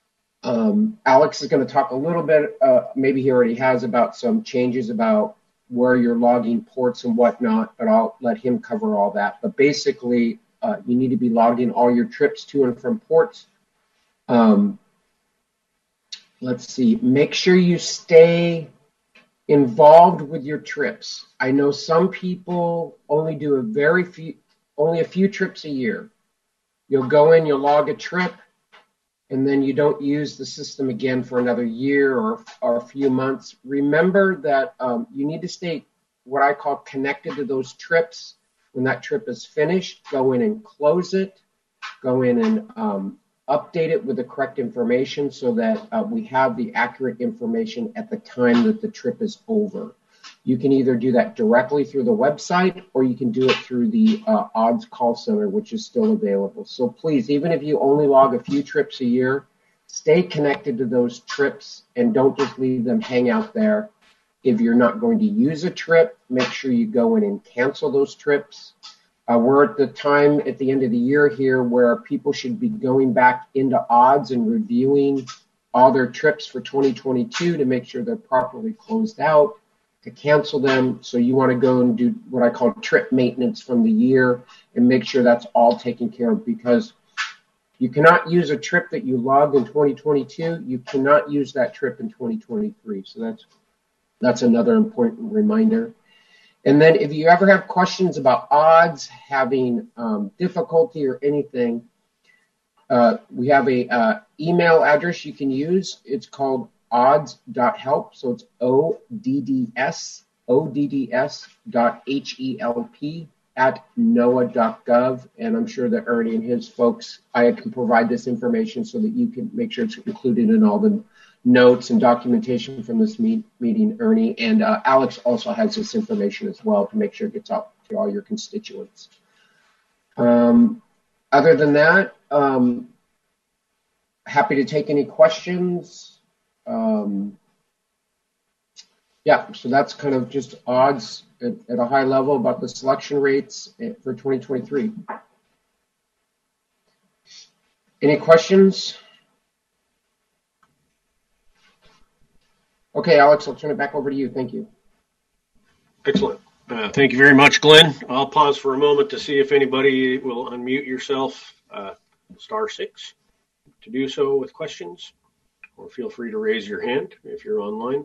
Um, Alex is going to talk a little bit, uh, maybe he already has, about some changes about where you're logging ports and whatnot, but I'll let him cover all that. But basically, uh, you need to be logging all your trips to and from ports. Um, let's see, make sure you stay involved with your trips. I know some people only do a very few, only a few trips a year. You'll go in, you'll log a trip, and then you don't use the system again for another year or, or a few months. Remember that um, you need to stay what I call connected to those trips. When that trip is finished, go in and close it, go in and um, update it with the correct information so that uh, we have the accurate information at the time that the trip is over. You can either do that directly through the website or you can do it through the uh, odds call center, which is still available. So please, even if you only log a few trips a year, stay connected to those trips and don't just leave them hang out there. If you're not going to use a trip, make sure you go in and cancel those trips. Uh, we're at the time at the end of the year here where people should be going back into odds and reviewing all their trips for twenty twenty-two to make sure they're properly closed out, to cancel them. So you want to go and do what I call trip maintenance from the year and make sure that's all taken care of, because you cannot use a trip that you logged in twenty twenty-two. You cannot use that trip in twenty twenty-three. So that's that's another important reminder. And then if you ever have questions about odds, having um, difficulty or anything, uh, we have a uh, email address you can use. It's called odds dot help. So it's O D D S, O D D S dot H E L P at N O A A dot gov. And I'm sure that Ernie and his folks, I can provide this information so that you can make sure it's included in all the notes and documentation from this meet, meeting, Ernie. And uh, Alex also has this information as well to make sure it gets out to all your constituents. Um, other than that, um, happy to take any questions. Um, yeah, so that's kind of just odds at, at a high level about the selection rates for twenty twenty-three. Any questions? Okay, Alex, I'll turn it back over to you. Thank you. Excellent. Uh, thank you very much, Glenn. I'll pause for a moment to see if anybody will unmute yourself. Uh, star six to do so with questions, or feel free to raise your hand if you're online.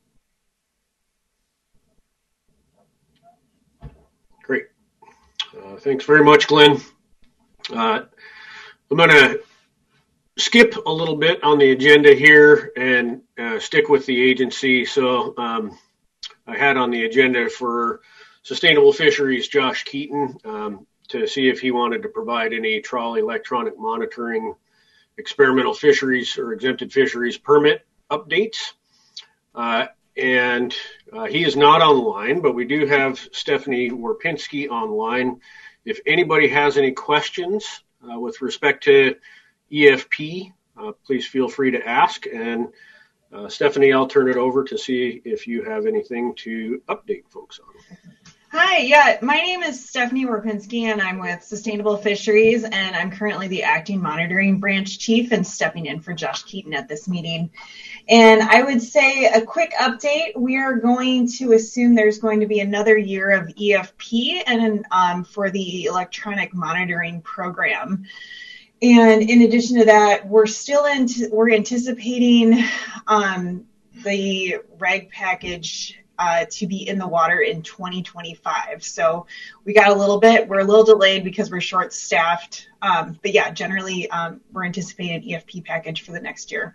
Great. Uh, thanks very much, Glenn. Uh, I'm going to skip a little bit on the agenda here and uh, stick with the agency. So um, I had on the agenda for Sustainable Fisheries, Josh Keaton, um, to see if he wanted to provide any trawl electronic monitoring experimental fisheries or exempted fisheries permit updates. Uh, and uh, he is not online, but we do have Stephanie Warpinski online. If anybody has any questions uh, with respect to E F P, uh, please feel free to ask. And uh, Stephanie, I'll turn it over to see if you have anything to update folks on. Hi, yeah, my name is Stephanie Warpinski, and I'm with Sustainable Fisheries, and I'm currently the acting monitoring branch chief and stepping in for Josh Keaton at this meeting. And I would say a quick update, we are going to assume there's going to be another year of E F P and um, for the electronic monitoring program. And in addition to that, we're still in, we're anticipating um, the reg package uh, to be in the water in twenty twenty-five. So we got a little bit, we're a little delayed because we're short staffed. Um, but yeah, generally um, we're anticipating an E F P package for the next year.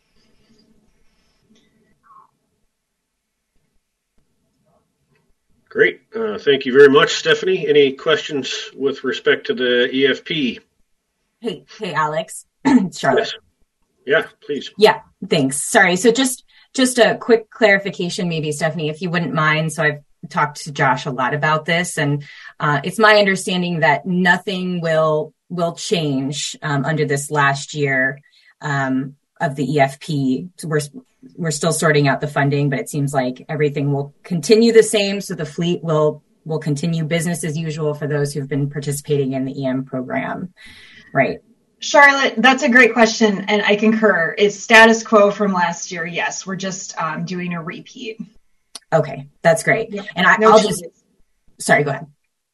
Great. Uh, thank you very much, Stephanie. Any questions with respect to the E F P? Hey, hey, Alex. It's Charlotte. Yes. Yeah, please. Yeah, thanks. Sorry. So just just a quick clarification, maybe, Stephanie, if you wouldn't mind. So I've talked to Josh a lot about this, and uh, it's my understanding that nothing will will change um, under this last year um, of the E F P. So we're we're still sorting out the funding, but it seems like everything will continue the same. So the fleet will will continue business as usual for those who've been participating in the E M program. Right. Charlotte, that's a great question, and I concur. It's status quo from last year. Yes, we're just um, doing a repeat. Okay, that's great. Yeah. And I, No I'll changes. just, sorry, go ahead.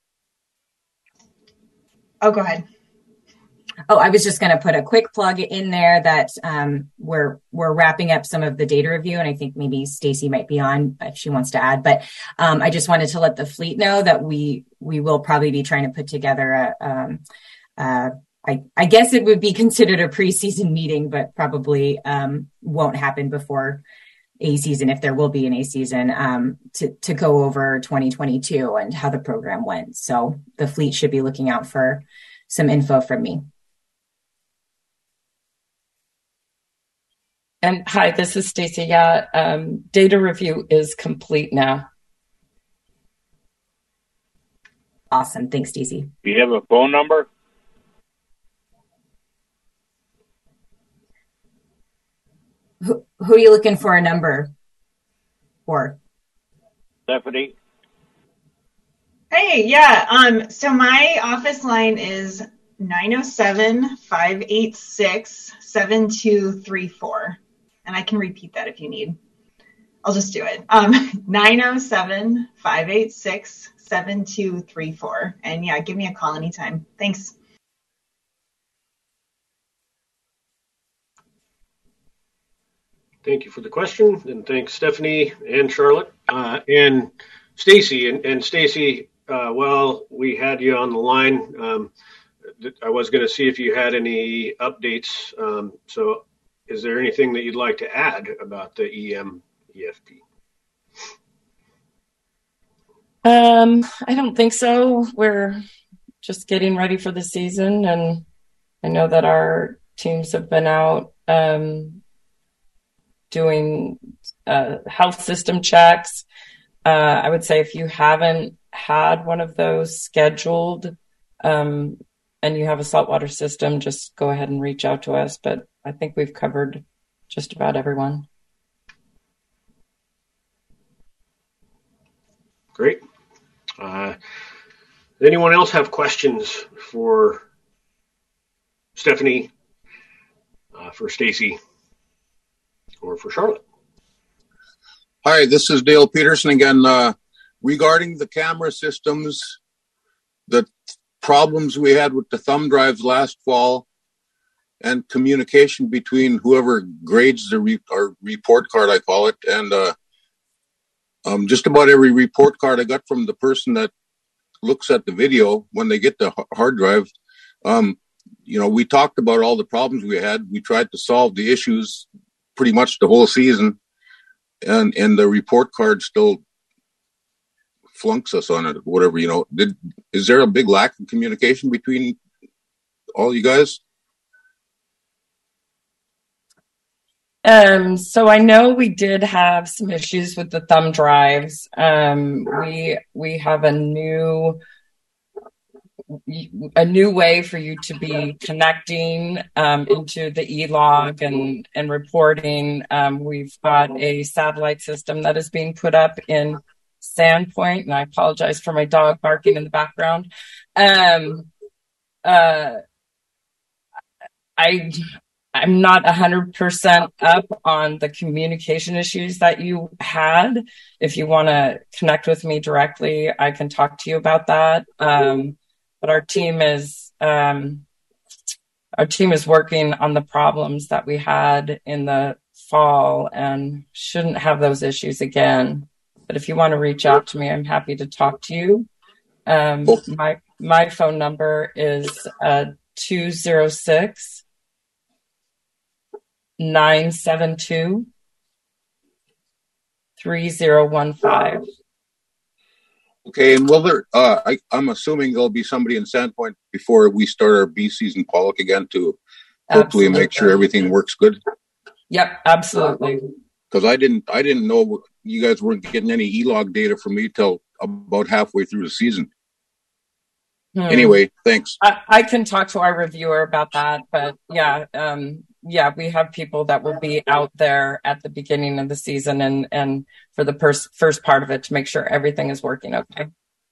Oh, go ahead. Oh, I was just going to put a quick plug in there that um, we're we're wrapping up some of the data review, and I think maybe Stacy might be on if she wants to add. But um, I just wanted to let the fleet know that we we will probably be trying to put together a. Um, uh, I, I guess it would be considered a preseason meeting, but probably um, won't happen before A season, if there will be an A season, um, to, to go over twenty twenty-two and how the program went. So the fleet should be looking out for some info from me. And hi, this is Stacy. Yeah, um, data review is complete now. Awesome. Thanks, Stacy. Do you have a phone number? Who, who are you looking for a number for? Stephanie? Hey, yeah. Um, so my office line is nine oh seven, five eight six, seven two three four. And I can repeat that if you need. I'll just do it. Um, nine oh seven, five eight six, seven two three four. And yeah, give me a call anytime. Thanks. Thank you for the question, and thanks Stephanie and Charlotte uh, and Stacy. And, and Stacy, uh, well, we had you on the line. Um, I was going to see if you had any updates. Um, so, is there anything that you'd like to add about the E M E F P? Um, I don't think so. We're just getting ready for the season, and I know that our teams have been out um, doing uh, health system checks. Uh, I would say if you haven't had one of those scheduled um, and you have a saltwater system, just go ahead and reach out to us. But I think we've covered just about everyone. Great. Uh, does anyone else have questions for Stephanie, uh, for Stacy, or for Charlotte? Hi, this is Dale Peterson again. Uh, regarding the camera systems, the problems we had with the thumb drives last fall and communication between whoever grades the re- or report card, I call it, and uh, um, just about every report card I got from the person that looks at the video when they get the hard drive, um, you know, we talked about all the problems we had. We tried to solve the issues pretty much the whole season, and and the report card still flunks us on it, whatever, you know. Did is there a big lack of communication between all you guys? Um, so I know we did have some issues with the thumb drives. Um, we we have a new a new way for you to be connecting um, into the e-log and and reporting. Um, we've got a satellite system that is being put up in Sandpoint, and I apologize for my dog barking in the background. Um, uh, I. I'm not one hundred percent up on the communication issues that you had. If you want to connect with me directly, I can talk to you about that. Um, but our team is um, our team is working on the problems that we had in the fall and shouldn't have those issues again. But if you want to reach out to me, I'm happy to talk to you. Um, my my phone number is uh, two oh six nine seven two, three oh one five. Okay, and will there, uh, I, I'm assuming there'll be somebody in Sandpoint before we start our B season Pollock again to hopefully absolutely make sure everything works good. Yep, absolutely. Because I didn't, I didn't know you guys weren't getting any e-log data from me till about halfway through the season. Hmm. Anyway, thanks. I, I can talk to our reviewer about that, but yeah, um, yeah, we have people that will be out there at the beginning of the season and, and for the pers- first part of it to make sure everything is working okay.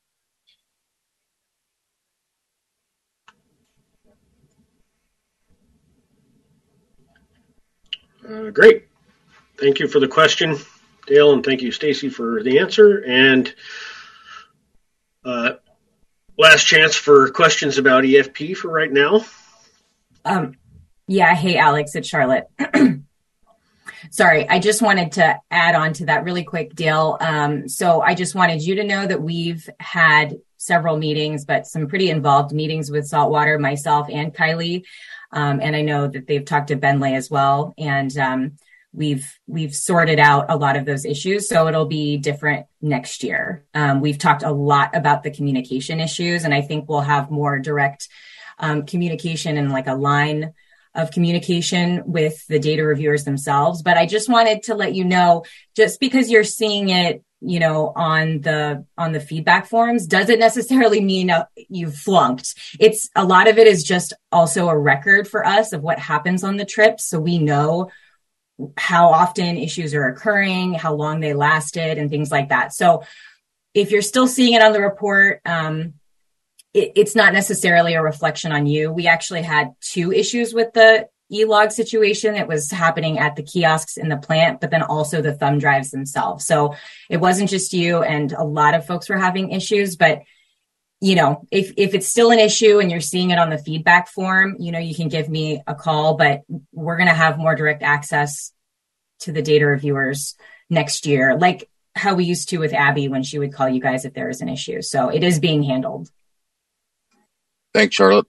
Uh, great. Thank you for the question, Dale, and thank you, Stacy, for the answer. And uh, last chance for questions about E F P for right now. Um. Yeah. Hey, Alex, it's Charlotte. Sorry, I just wanted to add on to that really quick, Dale. Um, so I just wanted you to know that we've had several meetings, but some pretty involved meetings with Saltwater, myself and Kylie. Um, and I know that they've talked to Benley as well. And um, we've we've sorted out a lot of those issues. So it'll be different next year. Um, we've talked a lot about the communication issues, and I think we'll have more direct um, communication and like a line of communication with the data reviewers themselves. But I just wanted to let you know, just because you're seeing it, you know, on the, on the feedback forms, doesn't necessarily mean uh, you've flunked. It's a lot of it is just also a record for us of what happens on the trip. So we know how often issues are occurring, how long they lasted, and things like that. So if you're still seeing it on the report, um, it, it's not necessarily a reflection on you. We actually had two issues with the e-log situation. It was happening at the kiosks in the plant, but then also the thumb drives themselves. So it wasn't just you, and a lot of folks were having issues. But, you know, if, if it's still an issue and you're seeing it on the feedback form, you know, you can give me a call, but we're going to have more direct access to the data reviewers next year, like how we used to with Abby when she would call you guys if there was an issue. So it is being handled. Thanks, Charlotte.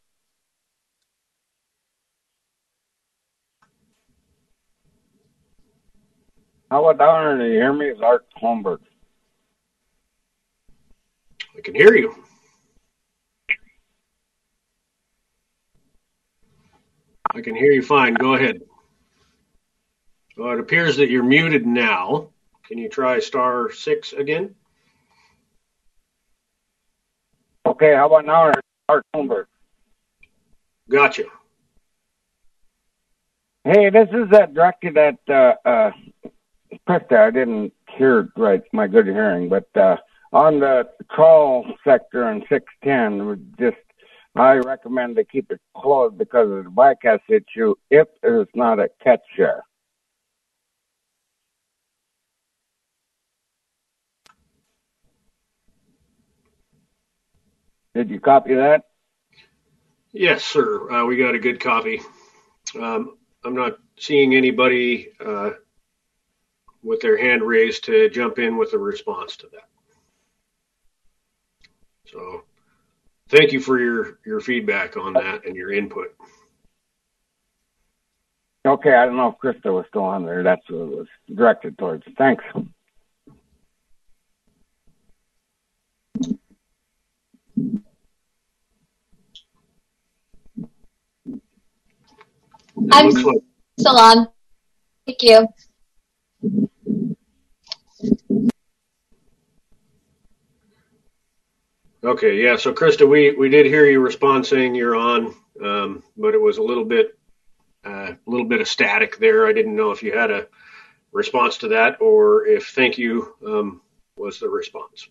How about down there? Do you hear me? It's Art Holmberg. I can hear you. I can hear you fine. Go ahead. Well, it appears that you're muted now. Can you try star six again? Okay, how about now? Art Holmberg. Gotcha. Hey, this is uh, directed at uh, uh, Krista. I didn't hear right, my good hearing, but uh, on the call sector in six ten, just I recommend to keep it closed because of the bycast issue if there's not a catch share. Did you copy that? Yes, sir. Uh, we got a good copy. Um, I'm not seeing anybody uh, with their hand raised to jump in with a response to that. So thank you for your, your feedback on that and your input. Okay, I don't know if Krista was still on there. That's what it was directed towards. Thanks. It I'm looks like still on. Thank you. Okay, yeah. So Krista, we, we did hear you respond saying you're on, um, but it was a little bit uh, a little bit of static there. I didn't know if you had a response to that or if thank you um, was the response.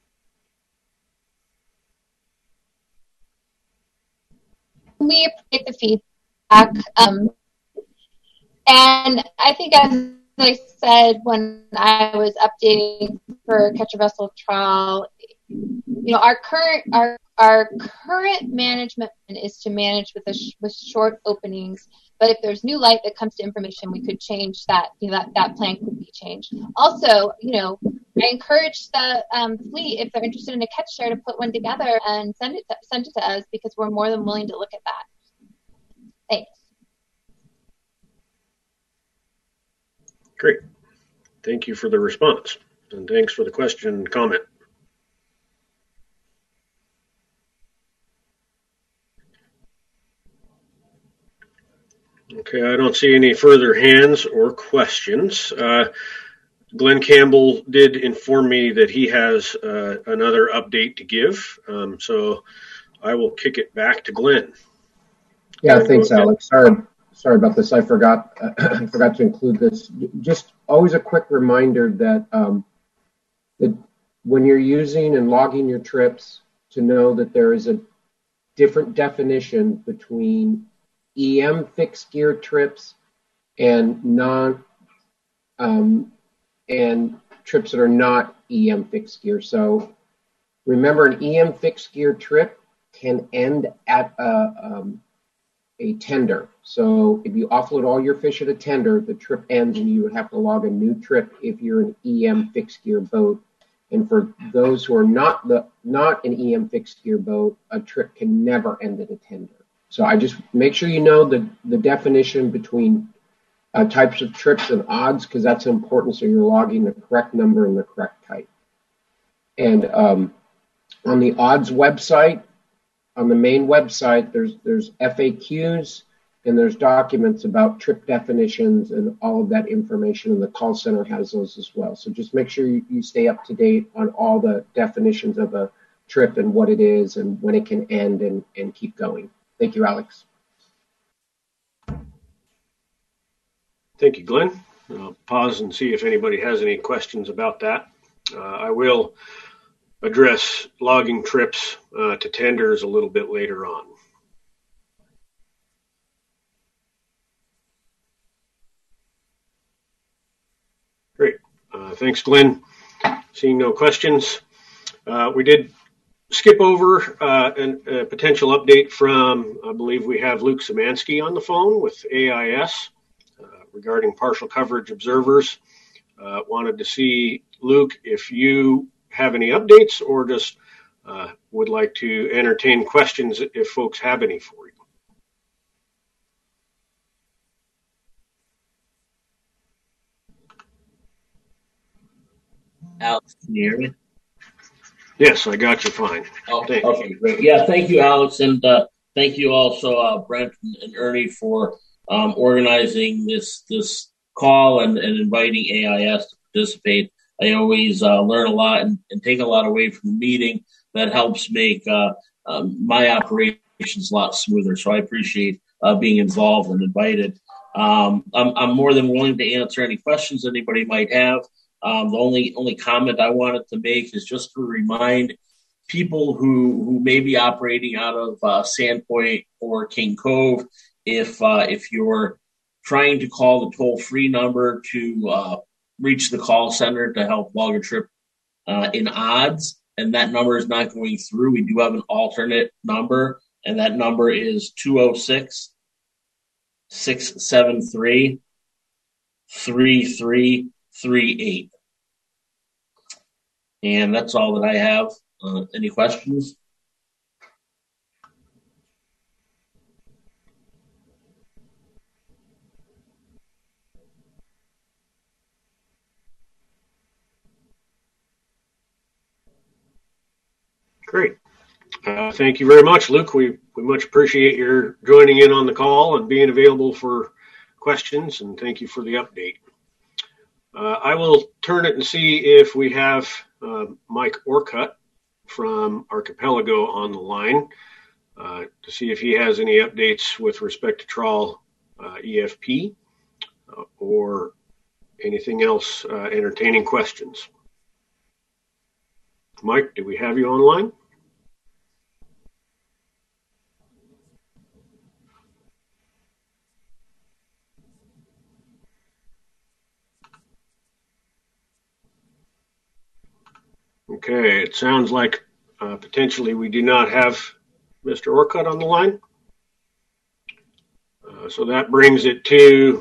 We appreciate the feedback, um, and I think as I said when I was updating for Catch a Vessel trial, you know, our current our our current management is to manage with a sh- with short openings. But if there's new light that comes to information, we could change that. You know, that that plan could be changed. Also, you know, I encourage the um, fleet if they're interested in a catch share to put one together and send it to, send it to us because we're more than willing to look at that. Thanks. Great. Thank you for the response. And thanks for the question and comment. Okay, I don't see any further hands or questions. Uh, Glenn Campbell did inform me that he has uh, another update to give, um, so I will kick it back to Glenn. Yeah, thanks, Alex. Sorry, sorry about this. I forgot. Uh, I forgot to include this. Just always a quick reminder that um, that when you're using and logging your trips, to know that there is a different definition between E M fixed gear trips and non um, and trips that are not E M fixed gear. So remember, an E M fixed gear trip can end at a, um, a tender. So if you offload all your fish at a tender, the trip ends and you would have to log a new trip if you're an E M fixed gear boat. And for those who are not the not an E M fixed gear boat, a trip can never end at a tender. So I just make sure you know the, the definition between uh, types of trips and odds, because that's important so you're logging the correct number and the correct type. And um, on the odds website, on the main website, there's there's F A Qs and there's documents about trip definitions and all of that information, and the call center has those as well. So just make sure you, you stay up to date on all the definitions of a trip and what it is and when it can end and, and keep going. Thank you, Alex. Thank you, Glenn. I'll pause and see if anybody has any questions about that. Uh, I will address logging trips uh, to tenders a little bit later on. Great. Uh, thanks, Glenn. Seeing no questions. Uh, we did skip over uh, an, a potential update from, I believe we have Luke Szymanski on the phone with A I S uh, regarding partial coverage observers. Uh, wanted to see, Luke, if you have any updates or just uh, would like to entertain questions if folks have any for you. Alex, can you hear me? Yes, I got you fine. Oh, okay, great. Yeah, thank you, Alex, and uh, thank you also, uh, Brent and Ernie, for um, organizing this this call and, and inviting A I S to participate. I always uh, learn a lot and, and take a lot away from the meeting that helps make uh, um, my operations a lot smoother. So I appreciate uh, being involved and invited. Um, I'm, I'm more than willing to answer any questions anybody might have. Um, the only only comment I wanted to make is just to remind people who, who may be operating out of uh, Sandpoint or King Cove, if uh, if you're trying to call the toll-free number to uh, reach the call center to help log a trip uh, in odds, and that number is not going through, we do have an alternate number, and that number is two oh six, six seven three, three three three eight. And that's all that I have. Uh, any questions? Great. Uh, thank you very much, Luke. We, we much appreciate your joining in on the call and being available for questions, and thank you for the update. Uh, I will turn it and see if we have uh, Mike Orcutt from Archipelago on the line uh, to see if he has any updates with respect to trawl uh, E F P uh, or anything else uh, entertaining questions. Mike, do we have you online? Okay, it sounds like uh, potentially we do not have Mister Orcutt on the line. Uh, so that brings it to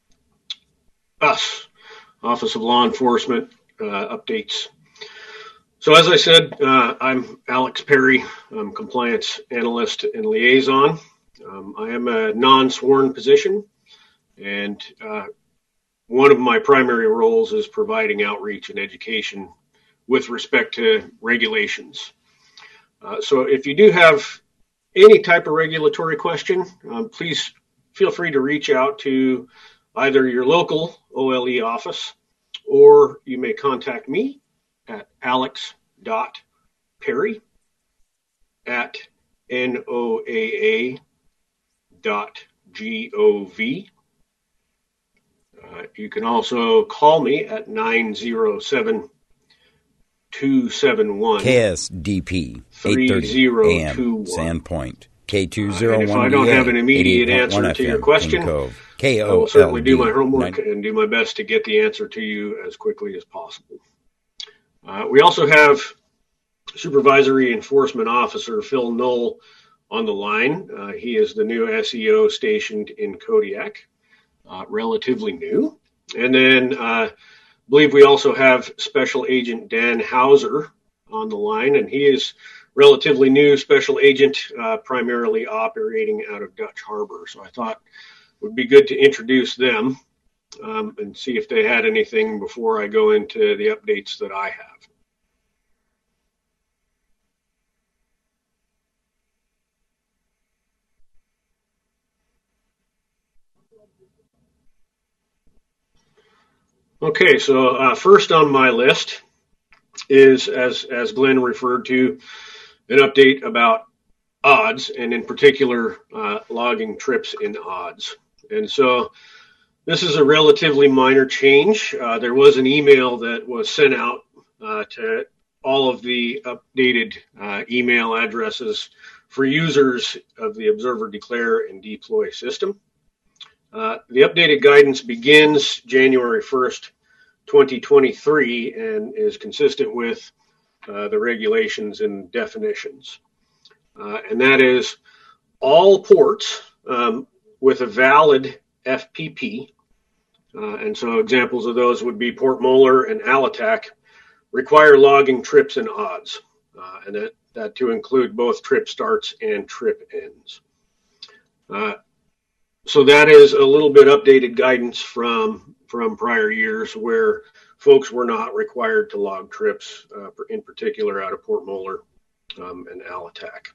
us, Office of Law Enforcement uh, updates. So as I said, uh, I'm Alex Perry. I'm compliance analyst and liaison. Um, I am a non-sworn position, and uh, one of my primary roles is providing outreach and education with respect to regulations. Uh, so if you do have any type of regulatory question, um, please feel free to reach out to either your local O L E office, or you may contact me at alex.perry at N O A A dot G O V. Uh, you can also call me at nine zero seven, two seven one K S D P eight thirty A M Sandpoint K two zero one. Uh, if I don't have an immediate answer to your question, K O L D I will certainly do my homework and do my best to get the answer to you as quickly as possible. Uh, we also have Supervisory Enforcement Officer Phil Knoll on the line. Uh, he is the new S E O stationed in Kodiak, uh, relatively new. And then uh, I believe we also have Special Agent Dan Hauser on the line, and he is relatively new special agent, uh, primarily operating out of Dutch Harbor. So I thought it would be good to introduce them um, and see if they had anything before I go into the updates that I have. Okay, so uh, first on my list is, as as Glenn referred to, an update about odds, and in particular, uh, logging trips in odds. And so this is a relatively minor change. Uh, there was an email that was sent out uh, to all of the updated uh, email addresses for users of the Observer Declare and Deploy system. Uh, the updated guidance begins January first, twenty twenty-three, and is consistent with uh, the regulations and definitions. Uh, and that is all ports um, with a valid F P P, uh, and so examples of those would be Port Molar and Alitac, require logging trips and odds, uh, and that, that to include both trip starts and trip ends. Uh, so that is a little bit updated guidance from, from prior years where folks were not required to log trips, uh, in particular out of Port Molar um, and Alitac.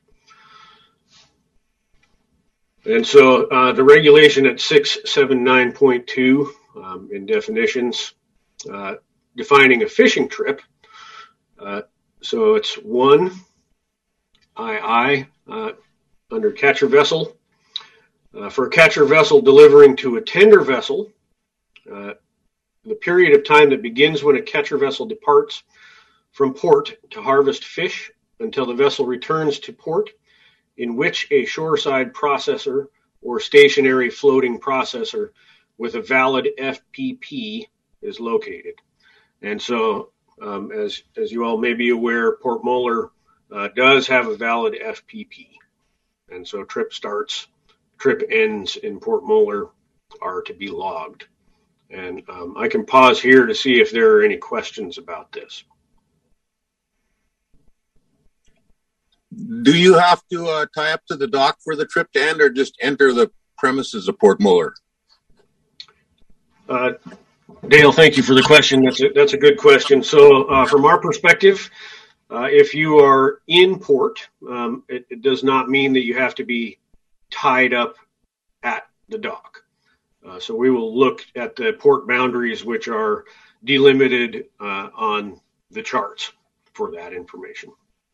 And so uh, the regulation at six seventy-nine point two um, in definitions, uh, defining a fishing trip. Uh, so it's one two two uh, under catcher vessel. Uh, for a catcher vessel delivering to a tender vessel, uh, the period of time that begins when a catcher vessel departs from port to harvest fish until the vessel returns to port in which a shoreside processor or stationary floating processor with a valid F P P is located. And so, um, as, as you all may be aware, Port Molar uh, does have a valid F P P. And so trip starts, trip ends in Port Molar are to be logged. And um, I can pause here to see if there are any questions about this. Do you have to uh, tie up to the dock for the trip to end, or just enter the premises of Port Molar? Uh, Dale, thank you for the question. That's a, that's a good question. So uh, from our perspective, uh, if you are in port, um, it, it does not mean that you have to be tied up at the dock. Uh, so we will look at the port boundaries, which are delimited uh, on the charts for that information.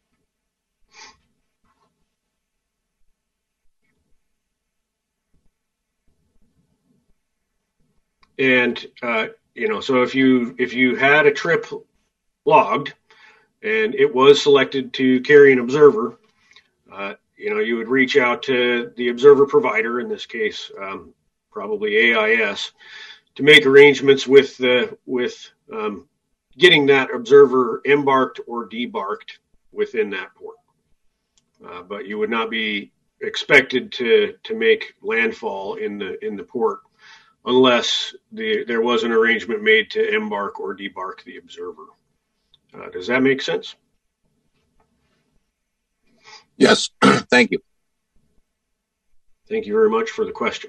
And, uh, you know, so if you if you had a trip logged and it was selected to carry an observer, uh, you know, you would reach out to the observer provider, in this case, um, probably A I S, to make arrangements with the with um, getting that observer embarked or debarked within that port. Uh, but you would not be expected to to make landfall in the in the port unless the, there was an arrangement made to embark or debark the observer. Uh, does that make sense? Yes, thank you. Thank you very much for the question.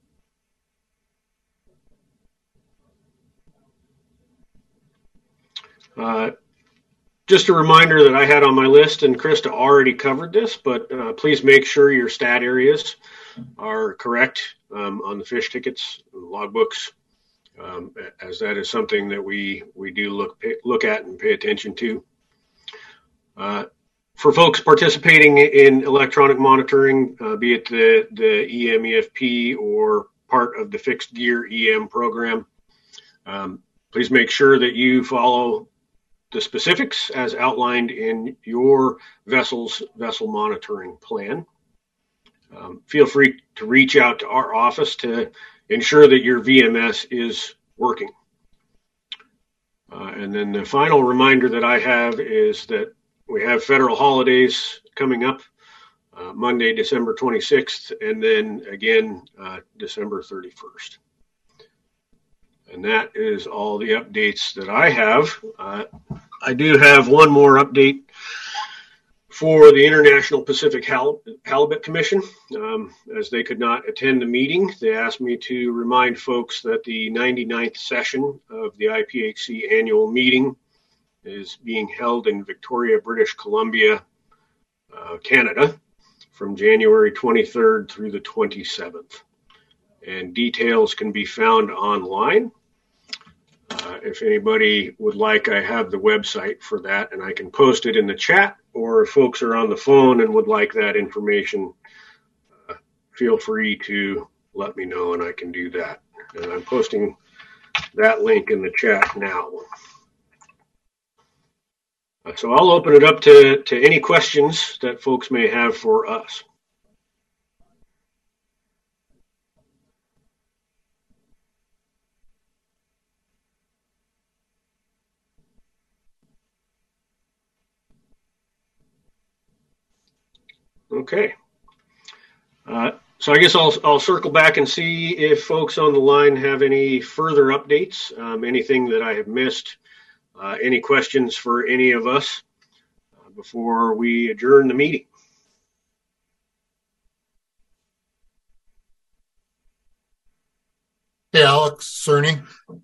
Uh, just a reminder that I had on my list, and Krista already covered this, but uh, please make sure your stat areas are correct um, on the fish tickets and logbooks, um, as that is something that we we do look look at and pay attention to. Uh, for folks participating in electronic monitoring, uh, be it the the E M E F P or part of the fixed gear E M program, um, please make sure that you follow the specifics as outlined in your vessel's vessel monitoring plan. Um, feel free to reach out to our office to ensure that your V M S is working. Uh, and then the final reminder that I have is that we have federal holidays coming up, uh, Monday, December twenty-sixth, and then again, uh, December thirty-first. And that is all the updates that I have. Uh, I do have one more update for the International Pacific Hal- Halibut Commission. Um, as they could not attend the meeting, they asked me to remind folks that the ninety-ninth session of the I P H C annual meeting is being held in Victoria, British Columbia, uh, Canada, from January twenty-third through the twenty-seventh. And details can be found online. Uh, if anybody would like, I have the website for that, and I can post it in the chat, or if folks are on the phone and would like that information, uh, feel free to let me know, and I can do that. And I'm posting that link in the chat now. So I'll open it up to, to any questions that folks may have for us. Okay. Uh, so I guess I'll, I'll circle back and see if folks on the line have any further updates, um, anything that I have missed, uh, any questions for any of us uh, before we adjourn the meeting. Hey, Alex, Cerny.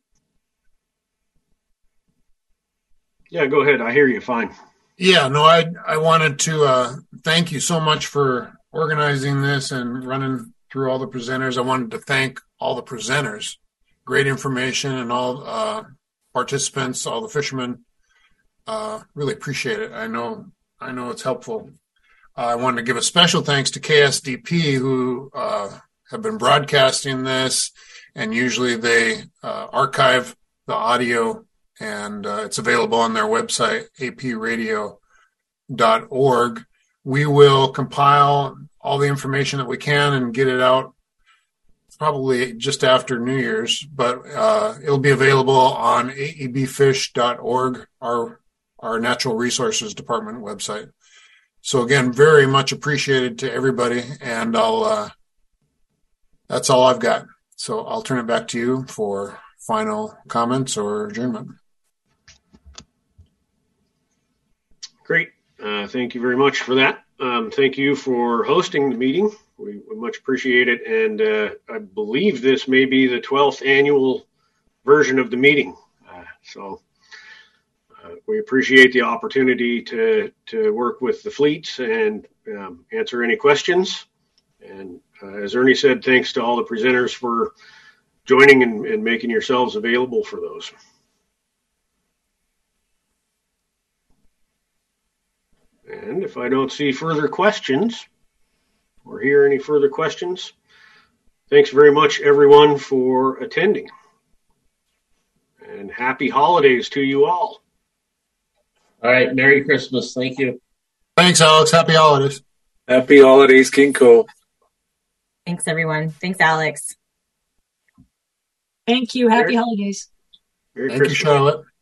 Yeah, go ahead. I hear you fine. Yeah, no, I I wanted to uh, thank you so much for organizing this and running through all the presenters. I wanted to thank all the presenters. Great information, and all uh, participants, all the fishermen. Uh, really appreciate it. I know I know it's helpful. Uh, I wanted to give a special thanks to K S D P, who uh, have been broadcasting this, and usually they uh, archive the audio. And uh, it's available on their website, a p radio dot org. We will compile all the information that we can and get it out probably just after New Year's, but uh, it'll be available on a e b fish dot org, our, our Natural Resources Department website. So again, very much appreciated to everybody, and I'll uh, that's all I've got. So I'll turn it back to you for final comments or adjournment. Great. Uh, thank you very much for that. Um, thank you for hosting the meeting. We, we much appreciate it. And uh, I believe this may be the twelfth annual version of the meeting. Uh, so uh, we appreciate the opportunity to, to work with the fleets and um, answer any questions. And uh, as Ernie said, thanks to all the presenters for joining and, and making yourselves available for those. And if I don't see further questions or hear any further questions, thanks very much, everyone, for attending. And happy holidays to you all. All right. Merry Christmas. Thank you. Thanks, Alex. Happy holidays. Happy holidays, King Cole. Thanks, everyone. Thanks, Alex. Thank you. Happy holidays. Merry Thank you, Charlotte.